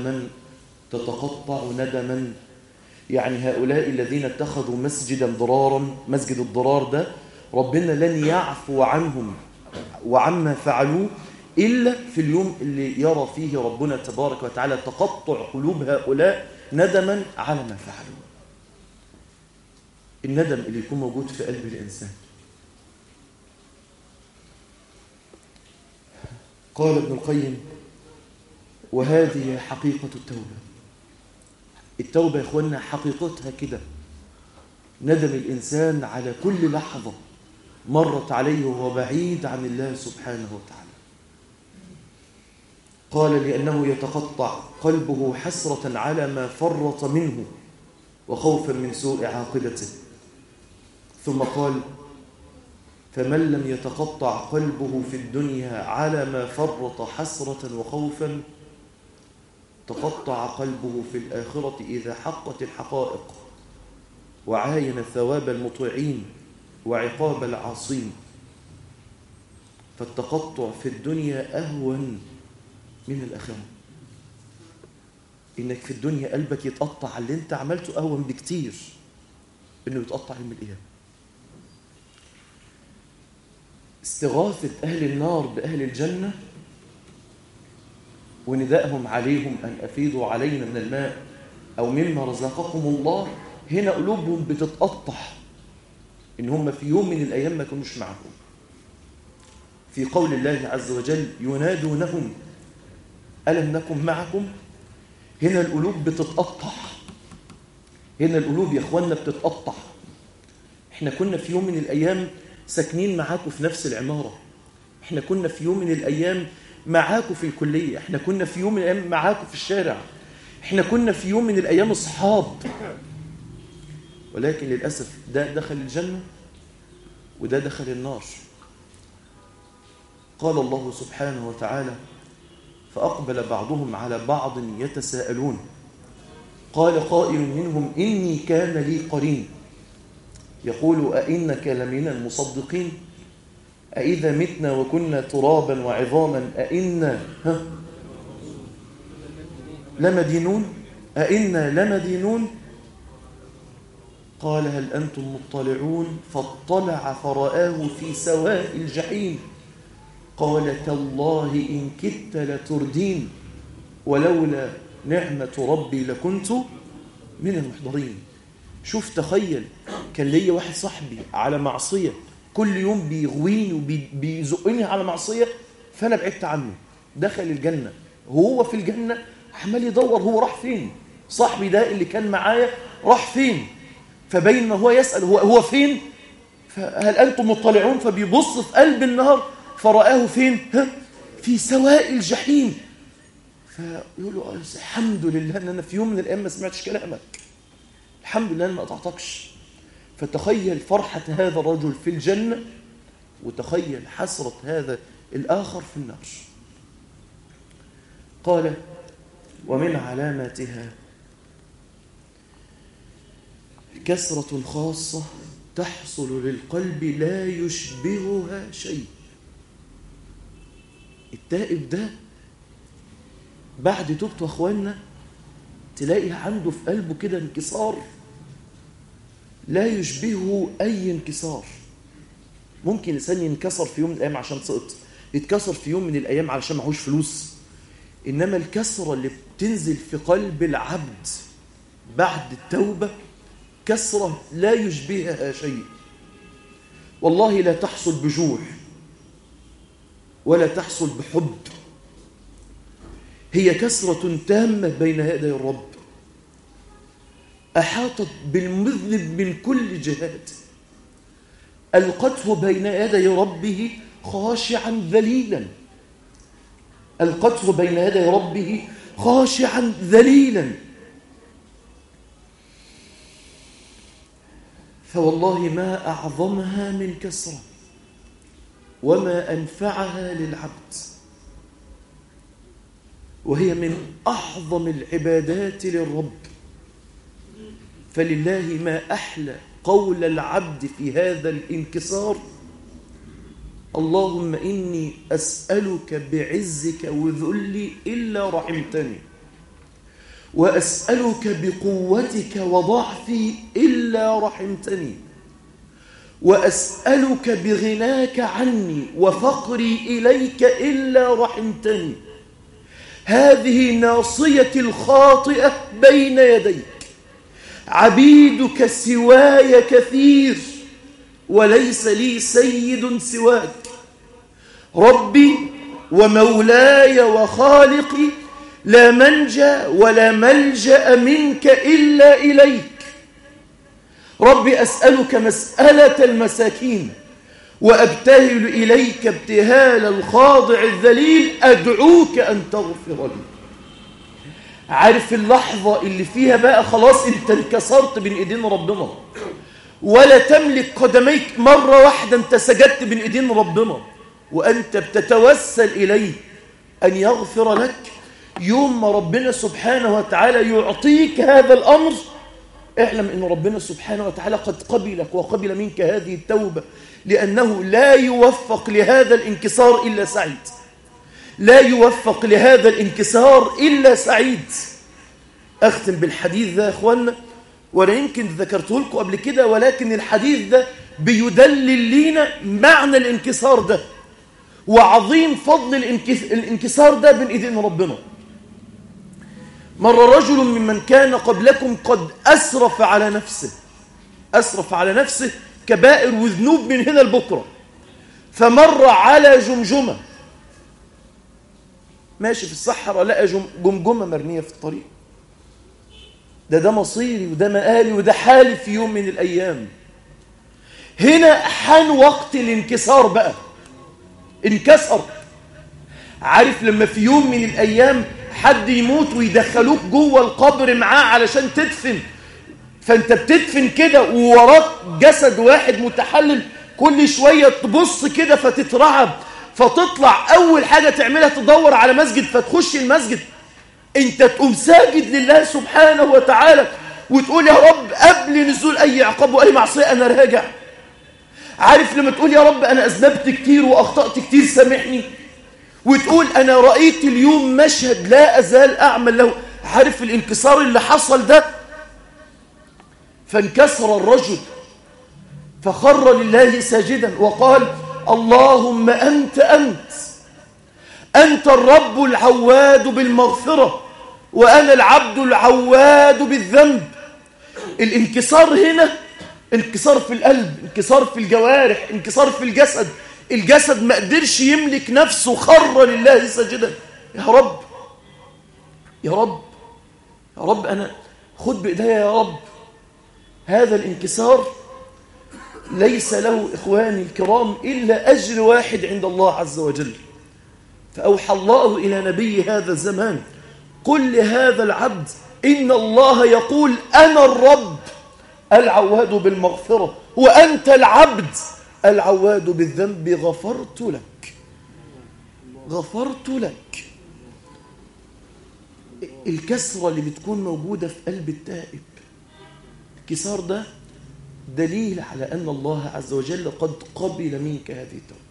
ندما، يعني هؤلاء الذين اتخذوا مسجدا ضرارا، مسجد الضرار ده ربنا لن يعفو عنهم وعما فعلوه إلا في اليوم اللي يرى فيه ربنا تبارك وتعالى تقطع قلوب هؤلاء ندما على ما فعلوا. الندم اللي يكون موجود في قلب الإنسان. قال ابن القيم: وهذه حقيقة التوبة. التوبة يا إخواننا حقيقتها كده، ندم الإنسان على كل لحظة مرت عليه وهو بعيد عن الله سبحانه وتعالى. قال: لأنه يتقطع قلبه حسرة على ما فرط منه وخوفا من سوء عاقبته. ثم قال: فمن لم يتقطع قلبه في الدنيا على ما فرط حسرة وخوفا تقطع قلبه في الآخرة إذا حقت الحقائق وعاين ثواب المطيعين وعقاب العاصين. فالتقطع في الدنيا أهون من الآخرة. إنك في الدنيا قلبك يتقطع على اللي انت عملته أهون بكتير إنه يتقطع يوم القيامة. استغاثة أهل النار بأهل الجنة وندائهم عليهم أن أفيضوا علينا من الماء أو مما رزقكم الله، هنا قلوبهم بتتقطع إن هم في يوم من الأيام ما كانوش معهم. في قول الله عز وجل ينادونهم ألم نكن معكم، هنا القلوب بتتقطع، هنا القلوب يا أخوانا بتتقطع. احنا كنا في يوم من الأيام ساكنين معاكم في نفس العمارة، احنا كنا في يوم من الأيام معاكم في الكلية، احنا كنا في يوم من الأيام معاكم في الشارع، احنا كنا في يوم من الأيام أصحاب، ولكن للأسف ده دخل الجنة وده دخل النار. قال الله سبحانه وتعالى فأقبل بعضهم على بعض يتساءلون قال قائل منهم إني كان لي قرين يقول أئنك لمن المصدقين أئذا متنا وكنا ترابا وعظاما أئنا لمدينون أئنا لمدينون قال هل أنتم مطلعون فاطلع فرآه في سواء الجحيم قال تالله إن كدت لتردين ولولا نعمة ربي لكنت من المحضرين. شوف تخيل كان ليا واحد صاحبي على معصية كل يوم بيغويني وبيزقني على معصية، فأنا بعدت عنه، دخل الجنة، هو في الجنة عمال يدور هو راح فين، صاحبي ده اللي كان معايا راح فين، فبينما هو يسأل هو فين، فهل أنتم مطلعون، فبيبص في قلب النهر فرآه فين في سواء الجحيم، فيقول له الحمد لله أن أنا في يوم من الأيام ما سمعتش كلامك، الحمد لله أن ما أطعتكش. فتخيل فرحة هذا الرجل في الجنة وتخيل حسرة هذا الآخر في النار. قال ومن علاماتها كسرة خاصة تحصل للقلب لا يشبهها شيء. التائب ده بعد توبته أخواننا تلاقي عنده في قلبه كده انكسار لا يشبهه أي انكسار. ممكن إنسان ينكسر في يوم من الأيام عشان سقط، يتكسر في يوم من الأيام علشان معهوش فلوس، إنما الكسرة اللي بتنزل في قلب العبد بعد التوبة كسرة لا يشبهها شيء. والله لا تحصل بجوع ولا تحصل بحب، هي كسرة تامة بين يدي الرب أحاطت بالمذنب من كل جهات، ألقته بين يدي ربه خاشعا ذليلا، ألقته بين يدي ربه خاشعا ذليلا. فوالله ما أعظمها من كسرة وما أنفعها للعبد، وهي من أعظم العبادات للرب. فلله ما أحلى قول العبد في هذا الانكسار اللهم إني أسألك بعزك وذلي إلا رحمتني، وأسألك بقوتك وضعفي إلا رحمتني، وأسألك بغناك عني وفقري إليك إلا رحمتني. هذه ناصيتي الخاطئة بين يديك، عبيدك سواي كثير وليس لي سيد سواك، ربي ومولاي وخالقي لا منجا ولا ملجأ منك إلا إليك. ربي أسألك مسألة المساكين وأبتهل إليك ابتهال الخاضع الذليل، أدعوك أن تغفر لي. عارف اللحظة اللي فيها بقى خلاص انت انكسرت بين ايدين ربنا ولا تملك قدميك، مرة واحدة انت سجدت بين ايدين ربنا وانت بتتوسل إليه أن يغفر لك. يوم ما ربنا سبحانه وتعالى يعطيك هذا الأمر اعلم أن ربنا سبحانه وتعالى قد قبلك وقبل منك هذه التوبة، لأنه لا يوفق لهذا الانكسار إلا سعيد، لا يوفق لهذا الانكسار إلا سعيد. أختم بالحديث ده يا أخوانا، وأنا يمكن ذكرته لكم قبل كده، ولكن الحديث ده بيدلل لنا معنى الانكسار ده وعظيم فضل الانكسار ده بين إيدين ربنا. مر رجل ممن كان قبلكم قد أسرف على نفسه كبائر وذنوب من هنا لبكرة، فمر على جمجمة، ماشي في الصحراء لقى جمجمة مرمية في الطريق. ده مصيري وده مآلي وده حالي في يوم من الأيام. هنا حان وقت الانكسار بقى، انكسر. عارف لما في يوم من الأيام حد يموت ويدخلوك جوه القبر معاه علشان تدفن، فانت بتدفن كده ووراك جسد واحد متحلل، كل شوية تبص كده فتترعب، فتطلع أول حاجة تعملها تدور على مسجد، فتخش المسجد انت تقوم ساجد لله سبحانه وتعالى وتقول يا رب قبل نزول أي عقاب وأي معصية أنا راجع. عارف لما تقول يا رب أنا أذنبت كتير وأخطأت كتير سامحني، وتقول أنا رأيت اليوم مشهد لا أزال أعمل له. عارف الانكسار اللي حصل ده؟ فانكسر الرجل فخر لله ساجدا وقال اللهم أنت الرب العواد بالمغفرة وأنا العبد العواد بالذنب. الانكسار هنا انكسار في القلب، انكسار في الجوارح، انكسار في الجسد. الجسد ما قدرش يملك نفسه، خر لله ساجدا. يا رب يا رب يا رب أنا خد بإيديا يا رب. هذا الانكسار ليس له إخواني الكرام إلا أجر واحد عند الله عز وجل. فأوحى الله إلى نبي هذا الزمان قل لهذا العبد إن الله يقول أنا الرب العواد بالمغفرة وأنت العبد العواد بالذنب، غفرت لك. الكسرة اللي بتكون موجودة في قلب التائب، الكسار ده دليل على أن الله عز وجل قد قبل منك هذه التوبة.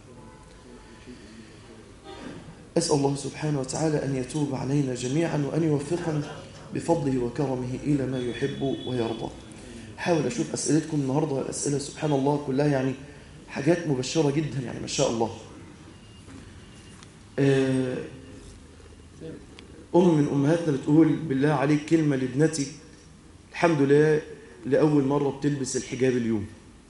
أسأل الله سبحانه وتعالى أن يتوب علينا جميعا وأن يوفقنا بفضله وكرمه إلى ما يحب ويرضى. حاول أشوف أسئلتكم النهاردة، الأسئلة سبحان الله كلها يعني حاجات مبشرة جدا، يعني ما شاء الله. من أمهاتنا بتقول بالله عليك كلمة لابنتي الحمد لله لأول مرة بتلبس الحجاب اليوم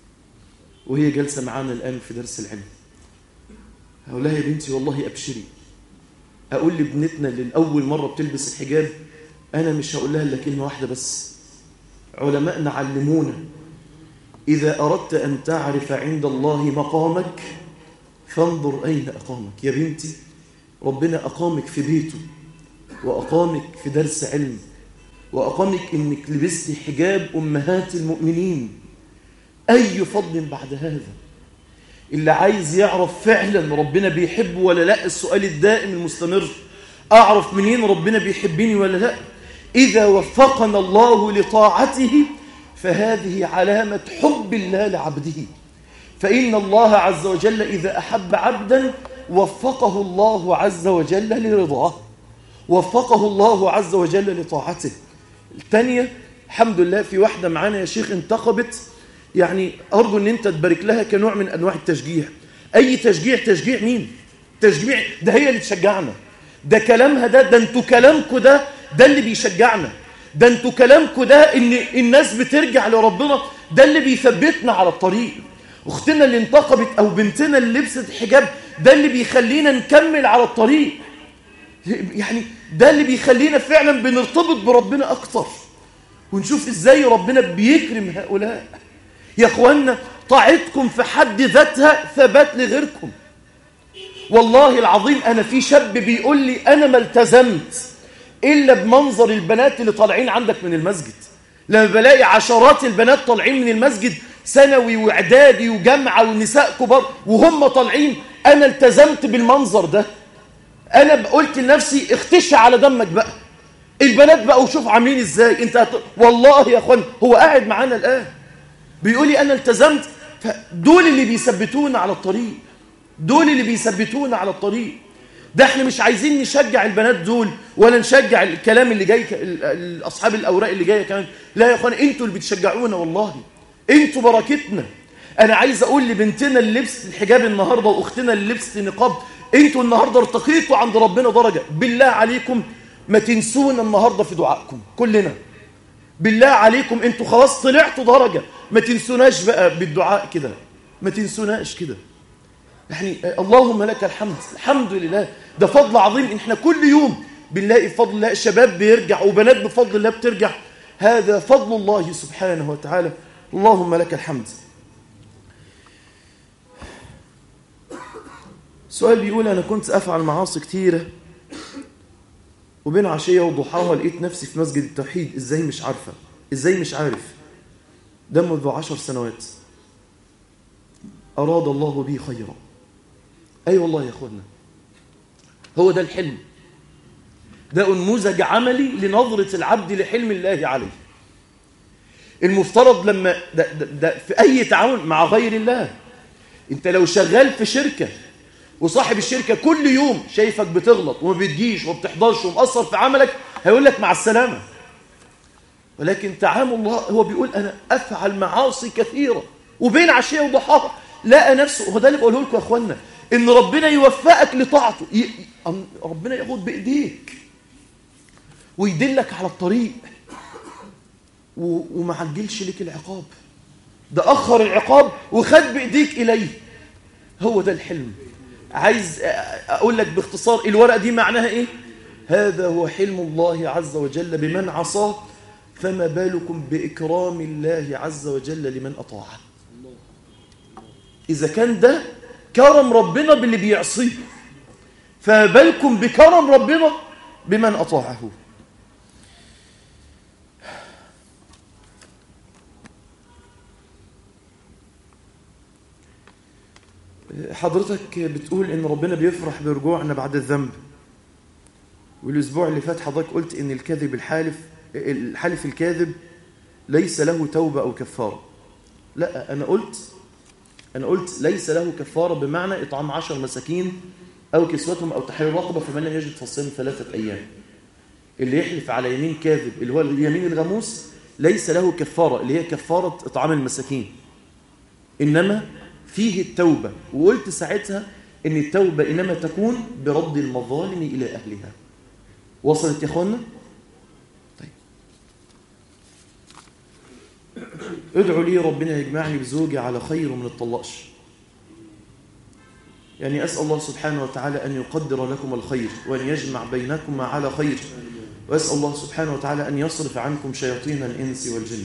وهي جالسة معانا الآن في درس العلم. أقول لها يا بنتي والله أبشري. أقول لابنتنا اللي لأول مرة بتلبس الحجاب أنا مش هقول لها إلا كلمة واحدة بس. علماءنا علمونا إذا أردت أن تعرف عند الله مقامك فانظر أين أقامك. يا بنتي ربنا أقامك في بيته وأقامك في درس علم وأقامك إنك لبست حجاب أمهات المؤمنين. أي فضل بعد هذا؟ اللي عايز يعرف فعلا ربنا بيحبه ولا لا، السؤال الدائم المستمر، أعرف منين ربنا بيحبني ولا لا؟ إذا وفقنا الله لطاعته فهذه علامة حب الله لعبده. فإن الله عز وجل إذا أحب عبدا وفقه الله عز وجل لرضاه، وفقه الله عز وجل لطاعته. الثانية الحمد لله في واحدة معانا يا شيخ انتخبت، يعني أرجو أن أنت تبارك لها كنوع من أنواع التشجيع. أي تشجيع مين؟ تشجيع ده هي اللي تشجعنا، ده كلامها ده أنتوا كلامكم ده اللي بيشجعنا، ده أنتوا كلامكم ده إن الناس بترجع لربنا، ده اللي بيثبتنا على الطريق. أختنا اللي انتخبت أو بنتنا اللي لبست حجاب ده اللي بيخلينا نكمل على الطريق، يعني ده اللي بيخلينا فعلا بنرتبط بربنا أكتر ونشوف إزاي ربنا بيكرم هؤلاء. يا أخوانا طاعتكم في حد ذاتها ثبات لغيركم. والله العظيم أنا في شاب بيقول لي أنا ما التزمت إلا بمنظر البنات اللي طالعين عندك من المسجد. لما بلاقي عشرات البنات طالعين من المسجد ثانوي وإعدادي وجامعة ونساء كبار وهم طالعين، أنا التزمت بالمنظر ده. أنا قلت لنفسي اختشى على دمك بقى، البنات بقى وشوف عاملين إزاي. والله يا أخوان هو قاعد معانا الآن بيقول لي أنا التزمت. فدول اللي بيثبتونا على الطريق، دول اللي بيثبتونا على الطريق. ده احنا مش عايزين نشجع البنات دول ولا نشجع الكلام اللي جاي أصحاب الأوراق اللي جاية كمان. لا يا أخوان انتوا اللي بتشجعونا، والله انتوا بركتنا. أنا عايز أقول لبنتنا اللي لبست الحجاب النهاردة وأختنا اللي لبست نقاب، انتوا النهاردة ارتقيتوا عند ربنا درجة. بالله عليكم ما تنسونا النهاردة في دعائكم كلنا. بالله عليكم انتوا خلاص طلعتوا درجة، ما تنسوناش بقى بالدعاء كده، ما تنسوناش كده. يعني اللهم لك الحمد، الحمد لله. ده فضل عظيم ان احنا كل يوم بنلاقي فضل الله، شباب بيرجع وبنات بفضل الله بترجع. هذا فضل الله سبحانه وتعالى، اللهم لك الحمد. سؤال بيقول أنا كنت أفعل معاصي كتيرة وبين عشية وضحاها لقيت نفسي في مسجد التوحيد، إزاي مش عارفة، إزاي مش عارف؟ ده منذ 10 سنوات أراد الله بي خيرا. أي والله يا أخوانا، هو ده الحلم، ده نموذج عملي لنظرة العبد لحلم الله عليه. المفترض لما ده في أي تعاون مع غير الله، أنت لو شغال في شركة وصاحب الشركة كل يوم شايفك بتغلط وما بتجيش وما بتحضرش ومقصر في عملك، هيقول لك مع السلامة. ولكن تعامل الله، هو بيقول أنا أفعل معاصي كثيرة وبين عشية وضحاها لقى نفسه. هو ده اللي بقوله لكم يا أخوانا، إن ربنا يوفقك لطاعته، ربنا ياخد بإيديك ويدلك على الطريق وما عجلش لك العقاب، ده أخر العقاب وخد بإيديك إليه. هو ده الحلم. عايز أقول لك باختصار الورقة دي معناها إيه؟ هذا هو حلم الله عز وجل بمن عصاه، فما بالكم بإكرام الله عز وجل لمن أطاعه. إذا كان ده كرم ربنا باللي بيعصيه، فما بالكم بكرم ربنا بمن أطاعه. حضرتك بتقول إن ربنا بيفرح برجوعنا بعد الذنب، والأسبوع اللي فات حضرتك قلت إن الكذب الحلف الكاذب ليس له توبة أو كفارة. لا، أنا قلت ليس له كفارة بمعنى إطعام 10 مساكين أو كسوتهم أو تحرير رقبة، فمن لم يجد فصيام 3 أيام. اللي يحلف على يمين كاذب اللي هو اليمين الغموس ليس له كفارة اللي هي كفارة إطعام المساكين، إنما فيه التوبة. وقلت ساعتها إن التوبة إنما تكون برد المظالم إلى أهلها. وصلت يا أخوانا؟ طيب، ادعوا لي ربنا يجمعني بزوجي على خير ومن الطلاقش. يعني أسأل الله سبحانه وتعالى أن يقدر لكم الخير وأن يجمع بينكما على خير، وأسأل الله سبحانه وتعالى أن يصرف عنكم شياطين الإنس والجن.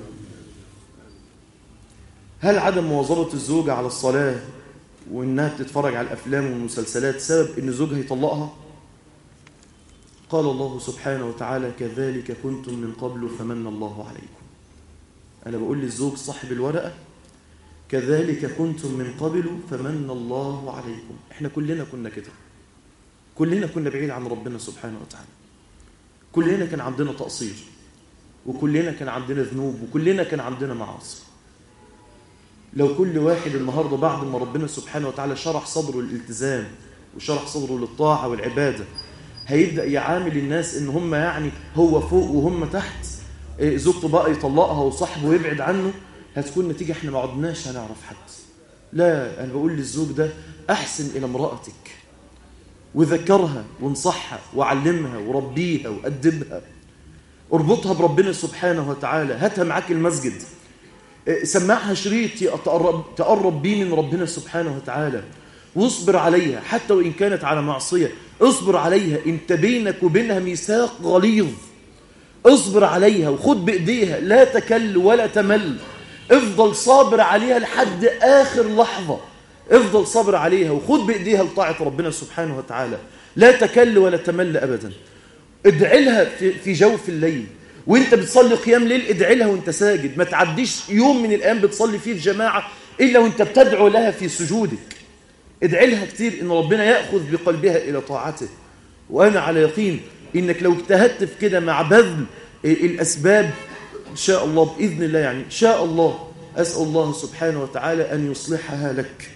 هل عدم مواظبة الزوجة على الصلاة وإنها بتتفرج على الأفلام والمسلسلات سبب إن زوجها يطلقها؟ قال الله سبحانه وتعالى كذلك كنتم من قبل فمن الله عليكم. أنا بقول للزوج صاحب الورقة كذلك كنتم من قبل فمن الله عليكم. إحنا كلنا كنا كده، كلنا كنا بعيد عن ربنا سبحانه وتعالى، كلنا كان عندنا تقصير، وكلنا كان عندنا ذنوب، وكلنا كان عندنا معاصي. لو كل واحد النهاردة بعد ما ربنا سبحانه وتعالى شرح صدره للالتزام وشرح صدره للطاعة والعبادة هيبدأ يعامل الناس إن هم يعني هو فوق وهم تحت، زوجته بقى يطلقها وصاحبه يبعد عنه، هتكون نتيجة احنا ما عدناش هنعرف حد. لا، أنا بقول للزوج ده أحسن إلى امرأتك وذكرها وانصحها وعلمها وربيها وأدبها، اربطها بربنا سبحانه وتعالى، هاتها معاك المسجد، سمعها شريط تقرب بيه من ربنا سبحانه وتعالى، واصبر عليها حتى وإن كانت على معصية، اصبر عليها، انت بينك وبينها ميثاق غليظ، اصبر عليها وخد بإيديها، لا تكل ولا تمل، افضل صابر عليها لحد آخر لحظة، افضل صابر عليها وخد بإيديها لطاعة ربنا سبحانه وتعالى، لا تكل ولا تمل أبدا. ادعي لها في جوف الليل وانت بتصلي قيام ليل، ادعي لها وانت ساجد، ما تعديش يوم من الأيام بتصلي فيه في جماعة إلا وانت بتدعو لها في سجودك. ادعي لها كتير إن ربنا يأخذ بقلبها إلى طاعته. وأنا على يقين إنك لو اجتهدت في كده مع بذل الأسباب إن شاء الله بإذن الله، يعني إن شاء الله، أسأل الله سبحانه وتعالى أن يصلحها لك.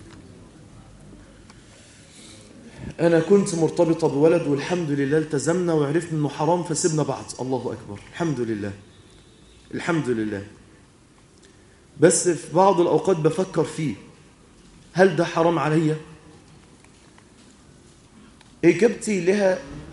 أنا كنت مرتبطة بولد والحمد لله التزمنا وعرفنا أنه حرام فسبنا بعض. الله أكبر، الحمد لله الحمد لله. بس في بعض الأوقات بفكر فيه، هل ده حرام عليا؟ إجابتي لها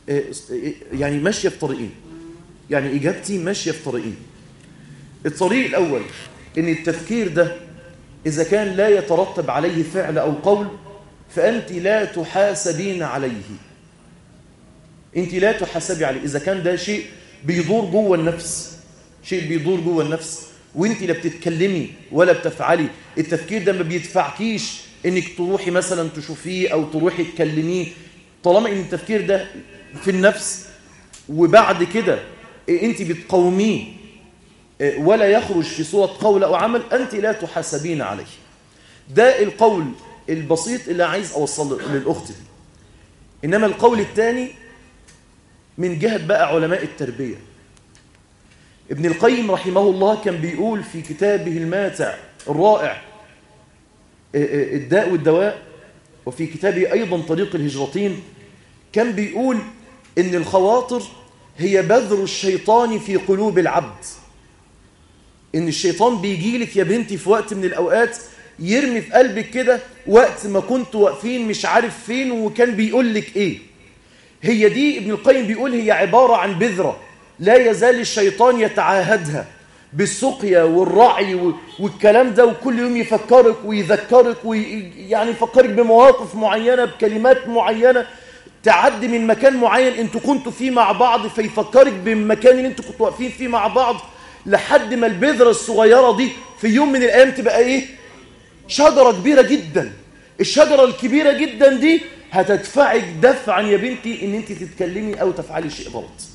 يعني ماشية في طريقين. يعني إجابتي ماشية في طريقين. الطريق الأول إن التفكير ده إذا كان لا يترتب عليه فعل أو قول فأنت لا تحاسبين عليه. أنت لا تحاسبي عليه. إذا كان ده شيء بيدور جوه النفس، شيء بيدور جوه النفس وأنت لا بتتكلمي ولا بتفعلي، التفكير ده ما بيدفعكيش إنك تروحي مثلا تشوفيه أو تروحي تكلميه. طالما إن التفكير ده في النفس وبعد كده أنت بتقوميه ولا يخرج في صورة قول أو عمل، أنت لا تحاسبين عليه. ده القول البسيط اللي عايز أوصل للأخت دي. إنما القول الثاني من جهة بقى علماء التربية. ابن القيم رحمه الله كان بيقول في كتابه الماتع الرائع الداء والدواء، وفي كتابه أيضا طريق الهجرتين، كان بيقول إن الخواطر هي بذر الشيطان في قلوب العبد. إن الشيطان بيجيلك يا بنتي في وقت من الأوقات يرمي في قلبك كده وقت ما كنتوا واقفين مش عارف فين وكان بيقول لك إيه. هي دي ابن القيم بيقول هي عبارة عن بذرة لا يزال الشيطان يتعاهدها بالسقيا والرعي والكلام ده، وكل يوم يفكرك ويذكرك ويعني يفكرك بمواقف معينة بكلمات معينة تعدي من مكان معين انتوا كنتوا فيه مع بعض، فيفكرك بالمكان اللي انتوا كنتوا واقفين فيه مع بعض، لحد ما البذرة الصغيرة دي في يوم من الأيام تبقى إيه؟ شجرة كبيرة جدا. الشجرة الكبيرة جدا دي هتدفعك دفعا يا بنتي إن أنت تتكلمي أو تفعلي شيء غلط.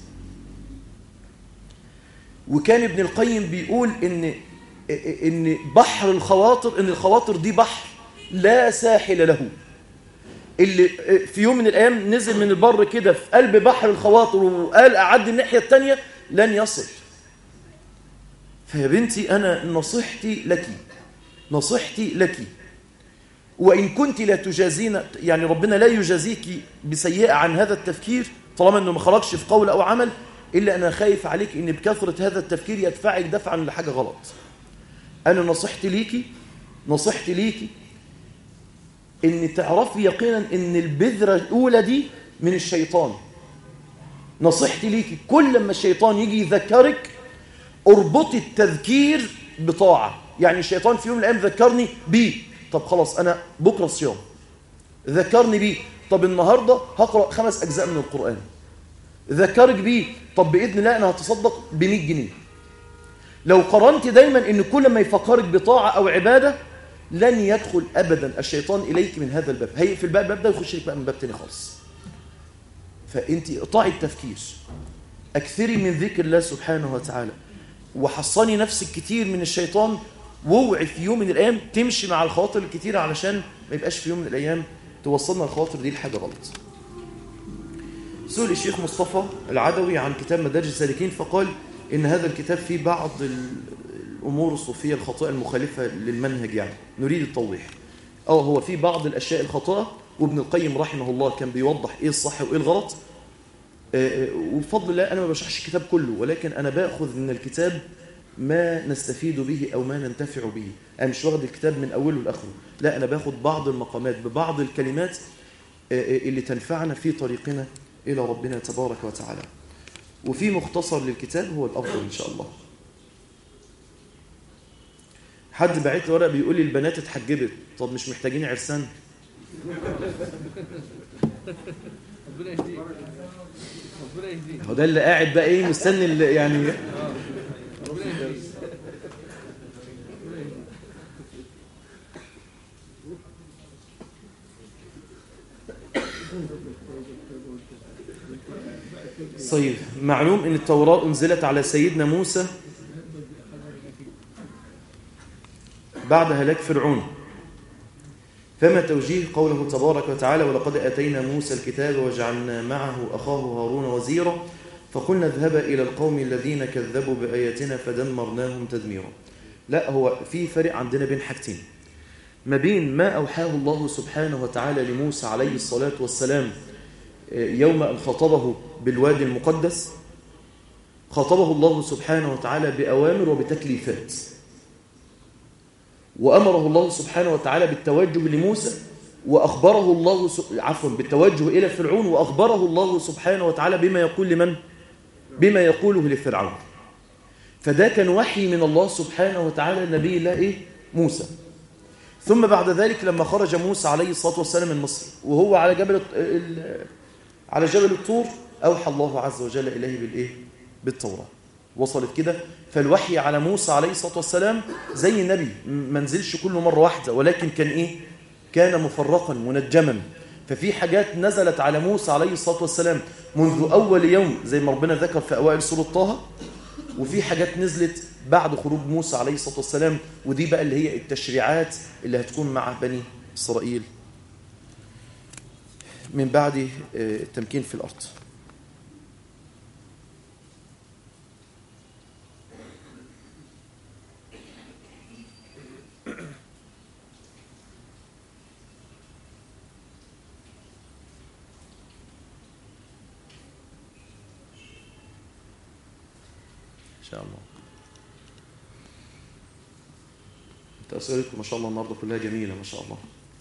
وكان ابن القيم بيقول إن بحر الخواطر، إن الخواطر دي بحر لا ساحل له. اللي في يوم من الأيام نزل من البر كده في قلب بحر الخواطر وقال أعدي الناحية التانية لن يصل. فيا بنتي أنا نصيحتي لك وإن كنت لا تجازين، يعني ربنا لا يجازيك بسيئة عن هذا التفكير طالما أنه ما خرجش في قول أو عمل، إلا أنا خايف عليك إن بكثرة هذا التفكير يدفعك دفعا لحاجة غلط. أنا نصيحتي ليكي إن تعرفي يقينا إن البذرة الأولى دي من الشيطان. نصيحتي ليكي كل ما الشيطان يجي يذكرك اربطي التذكير بطاعة. يعني الشيطان في يوم من الأيام ذكرني بيه، طب خلاص أنا بكرة صيام، ذكرني بيه، طب النهاردة هقرأ 5 أجزاء من القرآن، ذكرك بيه، طب بإذن الله أنا هتصدق ب100 جنيه. لو قرنت دايما إن كل ما يفكرك بطاعة أو عبادة لن يدخل أبدا الشيطان إليك من هذا الباب، هيقفل الباب ده ويخش لك بقى من باب تاني خالص. فأنت اقطعي التفكير، أكثري من ذكر الله سبحانه وتعالى، وحصني نفسك كتير من الشيطان، واوعي في يوم من الأيام تمشي مع الخواطر الكتيرة علشان ما يبقاش في يوم من الأيام توصلنا الخواطر دي لحاجة غلط. سئل الشيخ مصطفى العدوي عن كتاب مدارج السالكين فقال إن هذا الكتاب فيه بعض الأمور الصوفية الخاطئة المخالفة للمنهج، يعني نريد التوضيح. هو فيه بعض الأشياء الخاطئة، وابن القيم رحمه الله كان بيوضح إيه الصح وإيه الغلط. وبفضل الله أنا ما بشرحش الكتاب كله، ولكن أنا باخذ من الكتاب ما نستفيد به أو ما ننتفع به. أنا مش واخد الكتاب من أوله لآخره، لا، أنا باخذ بعض المقامات ببعض الكلمات اللي تنفعنا في طريقنا إلى ربنا تبارك وتعالى. وفي مختصر للكتاب هو الأفضل إن شاء الله. حد بعت لي ورقة بيقول لي البنات اتحجبت، طب مش محتاجين عرسان؟ ربنا يهديك. هو ده اللي قاعد بقى ايه مستني اللي يعني ربنا يهديك. طيب، معلوم ان التوراة انزلت على سيدنا موسى بعد هلاك فرعون، فما توجيه قوله تبارك وتعالى ولقد آتينا موسى الكتاب وجعلنا معه أخاه هارون وزيرا فقلنا اذهبا إلى القوم الذين كذبوا بآياتنا فدمرناهم تدميرا. لا، هو في فرق عندنا بين حاجتين، ما بين ما أوحاه الله سبحانه وتعالى لموسى عليه الصلاة والسلام يوم أن خاطبه بالوادي المقدس، خاطبه الله سبحانه وتعالى بأوامر وبتكليفات، وأمره الله سبحانه وتعالى بالتوجه لموسى وأخبره الله بالتوجه إلى فرعون، وأخبره الله سبحانه وتعالى بما يقول لمن؟ بما يقوله لفرعون. فده كان وحي من الله سبحانه وتعالى النبي الله موسى. ثم بعد ذلك لما خرج موسى عليه الصلاة والسلام من مصر وهو على جبل الطور، أوحى الله عز وجل إليه بالتوراة. وصلت كده. فالوحي على موسى عليه الصلاة والسلام زي النبي ما نزلش كله مرة واحدة، ولكن كان مفرقا منجما. ففي حاجات نزلت على موسى عليه الصلاة والسلام منذ أول يوم زي ما ربنا ذكر في أوائل سورة طه، وفي حاجات نزلت بعد خروج موسى عليه الصلاة والسلام، ودي بقى اللي هي التشريعات اللي هتكون مع بني إسرائيل من بعد التمكين في الأرض. إن شاء الله. أسئلتكم ما شاء الله النهارده كلها جميلة ما شاء الله.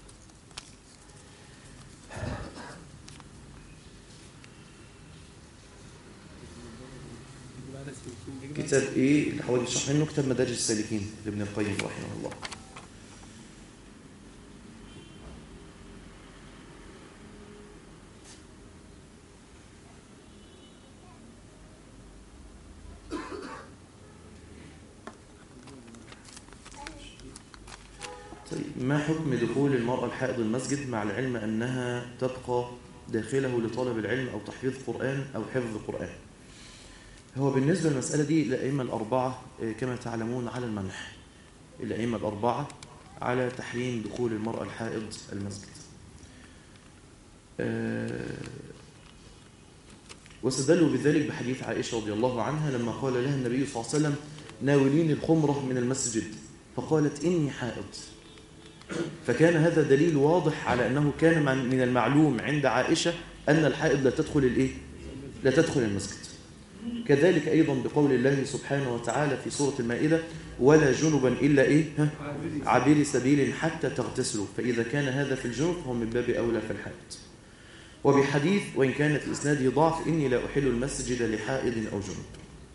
كتاب اللي حاول يشرح منه؟ كتاب مدارج السالكين لابن القيم رحمه الله. ما حكم دخول المرأة الحائض المسجد مع العلم أنها تبقى داخله لطلب العلم أو تحفيظ قرآن أو حفظ قرآن؟ هو بالنسبة للمسألة دي الأئمة الأربعة كما تعلمون على المنح، الأئمة الأربعة على تحريم دخول المرأة الحائض المسجد. واستدلوا بذلك بحديث عائشة رضي الله عنها لما قال لها النبي صلى الله عليه وسلم ناوليني الخمرة من المسجد فقالت إني حائض. فكان هذا دليل واضح على أنه كان من المعلوم عند عائشة أن الحائض لا تدخل المسجد. كذلك أيضا بقول الله سبحانه وتعالى في سورة المائدة ولا جنبا إلا عابري سبيل حتى تغتسلوا، فإذا كان هذا في الجنب فهو من باب أولى في الحائض. وبحديث وإن كان في إسناده ضعف إني لا أحل المسجد لحائض أو جنب.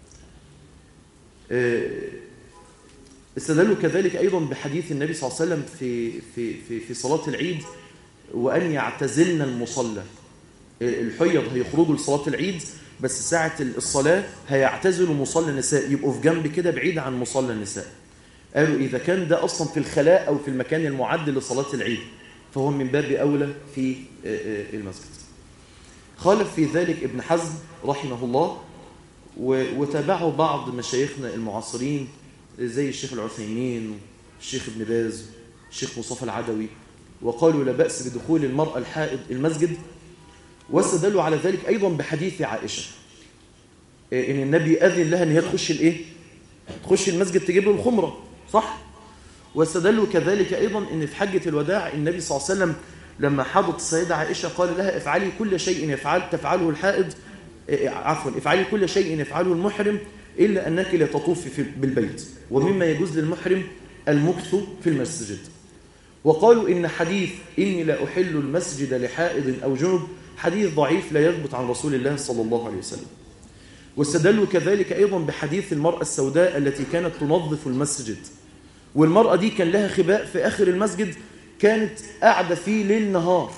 استدلوا كذلك أيضا بحديث النبي صلى الله عليه وسلم في صلاة العيد وأن يعتزلن المصلى. الحيض هيخرجوا لصلاة العيد بس ساعة الصلاة هيعتزلوا مصلى النساء، يبقوا في جنب كده بعيد عن مصلى النساء. قالوا إذا كان ده أصلا في الخلاء أو في المكان المعد لصلاة العيد فهو من باب أولى في المسجد. خالف في ذلك ابن حزم رحمه الله، وتابعه بعض مشايخنا المعاصرين زي الشيخ العثيمين والشيخ ابن باز والشيخ مصطفى العدوي، وقالوا لا بأس بدخول المرأة الحائض المسجد. واستدلوا على ذلك أيضا بحديث عائشة إن النبي أذن لها أن هي تخش المسجد تجيب له الخمرة، صح؟ واستدلوا كذلك أيضا إن في حجة الوداع النبي صلى الله عليه وسلم لما حاضت السيدة عائشة قال لها افعلي كل شيء تفعله الحائض، افعلي كل شيء يفعله المحرم إلا أنك لا تطوفي بالبيت، ومما يجوز للمحرم المكث في المسجد. وقالوا إن حديث إني لا أحل المسجد لحائض أو جنب حديث ضعيف لا يثبت عن رسول الله صلى الله عليه وسلم. واستدلوا كذلك أيضا بحديث المرأة السوداء التي كانت تنظف المسجد، والمرأة دي كان لها خباء في آخر المسجد كانت قاعدة فيه ليل نهار،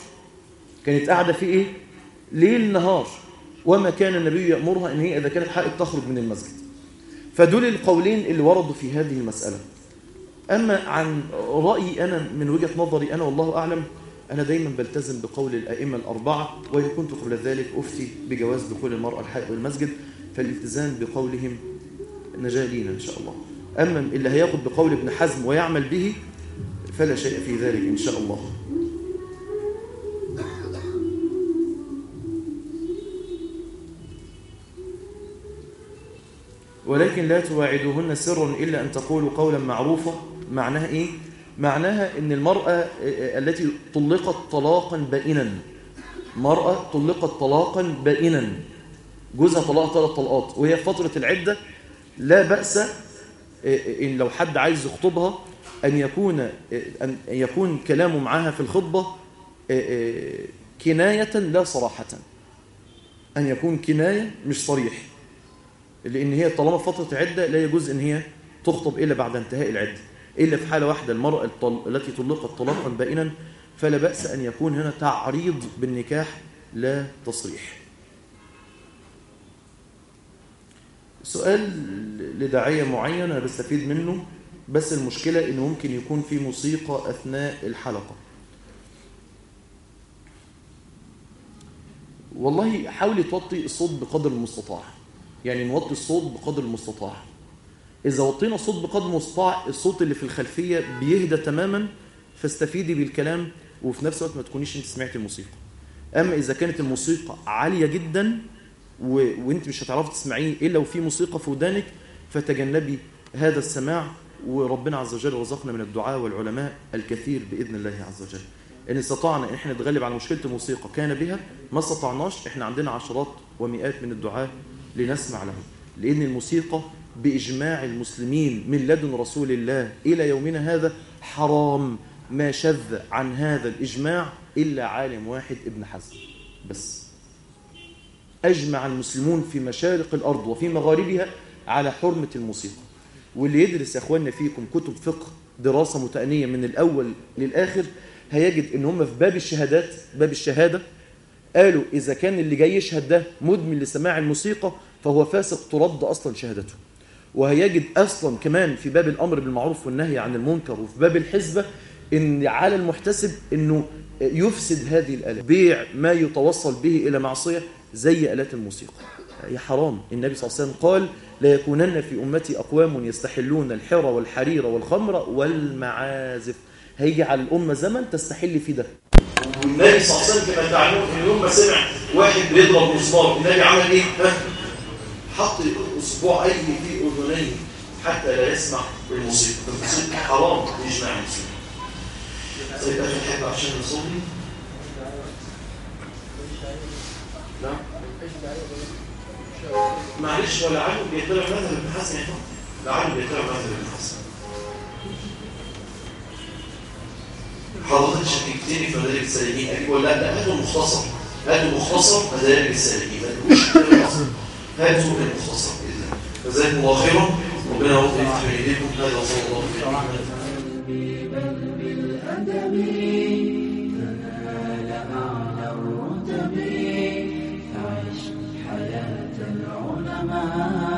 ليل نهار، وما كان النبي يأمرها إن هي إذا كانت حائض تخرج من المسجد. فدول القولين اللي وردوا في هذه المسألة. أما عن رأيي أنا من وجهة نظري أنا والله أعلم، أنا دايما بلتزم بقول الأئمة الأربعة، وإن كنت قبل ذلك أفتي بجواز دخول المرأة الحائض المسجد، فالالتزام بقولهم نجاة لينا إن شاء الله. أما اللي هياخد بقول ابن حزم ويعمل به فلا شيء في ذلك إن شاء الله. ولكن لا تواعدوهن سرا إلا أن تقولوا قولا معروفا. معناها إيه؟ معناها إن المرأة التي طلقت طلاقا بائنا، جوزها طلاق 3 طلقات وهي في فترة العدة، لا بأس إن لو حد عايز يخطبها أن يكون كلامه معها في الخطبة كناية لا صراحة، أن يكون كناية مش صريح، لأن هي طالما فترة عدة لا يجوز أن هي تخطب إلا بعد انتهاء العدة، إلا في حالة واحدة، المرأة التي طلقت طلاقا بائنا فلا بأس أن يكون هنا تعريض بالنكاح لا تصريح. سؤال لداعية معين أنا بستفيد منه، بس المشكلة إنه ممكن يكون في موسيقى أثناء الحلقة. والله حاولي توطي الصوت بقدر المستطاع، يعني نوطي الصوت بقدر المستطاع. إذا وطينا الصوت بقدر المستطاع الصوت اللي في الخلفية بيهدى تماما، فاستفيدي بالكلام وفي نفس الوقت ما تكونيش انت سمعتي الموسيقى. أما إذا كانت الموسيقى عالية جدا وانت مش هتعرفي تسمعيه إلا وفي موسيقى في ودانك، فتجنبي هذا السماع. وربنا عز وجل رزقنا من الدعاء والعلماء الكثير بإذن الله عز وجل. إن استطعنا إن احنا نتغلب على مشكلة الموسيقى كان بها، ما استطعناش احنا عندنا عشرات ومئات من الدعاء لنسمع لهم، لأن الموسيقى بإجماع المسلمين من لدن رسول الله إلى يومنا هذا حرام. ما شذ عن هذا الإجماع إلا عالم واحد ابن حزم بس. أجمع المسلمون في مشارق الأرض وفي مغاربها على حرمة الموسيقى. واللي يدرس يا أخواننا فيكم كتب فقه دراسة متأنية من الأول للآخر هيجد إن هم في باب الشهادات، باب الشهادة، قالوا إذا كان اللي جاي يشهد ده مدمن لسماع الموسيقى فهو فاسق ترد أصلا شهادته. وهيجد أصلا كمان في باب الأمر بالمعروف والنهي عن المنكر وفي باب الحزبة إن على المحتسب إنه يفسد هذه الآلة، بيع ما يتوصل به إلى معصية زي آلات الموسيقى، هي حرام. النبي صلى الله عليه وسلم قال لا يكونن في أمتي أقوام يستحلون الحر والحرير والخمر والمعازف. هيجي على الأمة زمن تستحل في ده. والنبي صلى الله عليه وسلم كما تعلمون إن يوم ما سمع واحد بيضرب مسمار النبي عمل إيه؟ حط أصبعيه في أذنيه حتى لا يسمع الموسيقى. الموسيقى حرام بإجماع المسلمين. طيب أخي الحب عشان نصلي. نعم معلش، ولا عالم بيتبع مذهب ابن حزم يا لا عالم بيتبع مذهب ابن حزم. حضرتك شككتني في مدارج السالكين، أجيب ولا لا؟ هاتوا المختصر، هاتوا مختصر مدارج السالكين، هاتوا المختصر بإذن الله. جزاكم الله خيرا، ربنا يوفق من ايديكم. هذا وصلى الله عليه وسلم.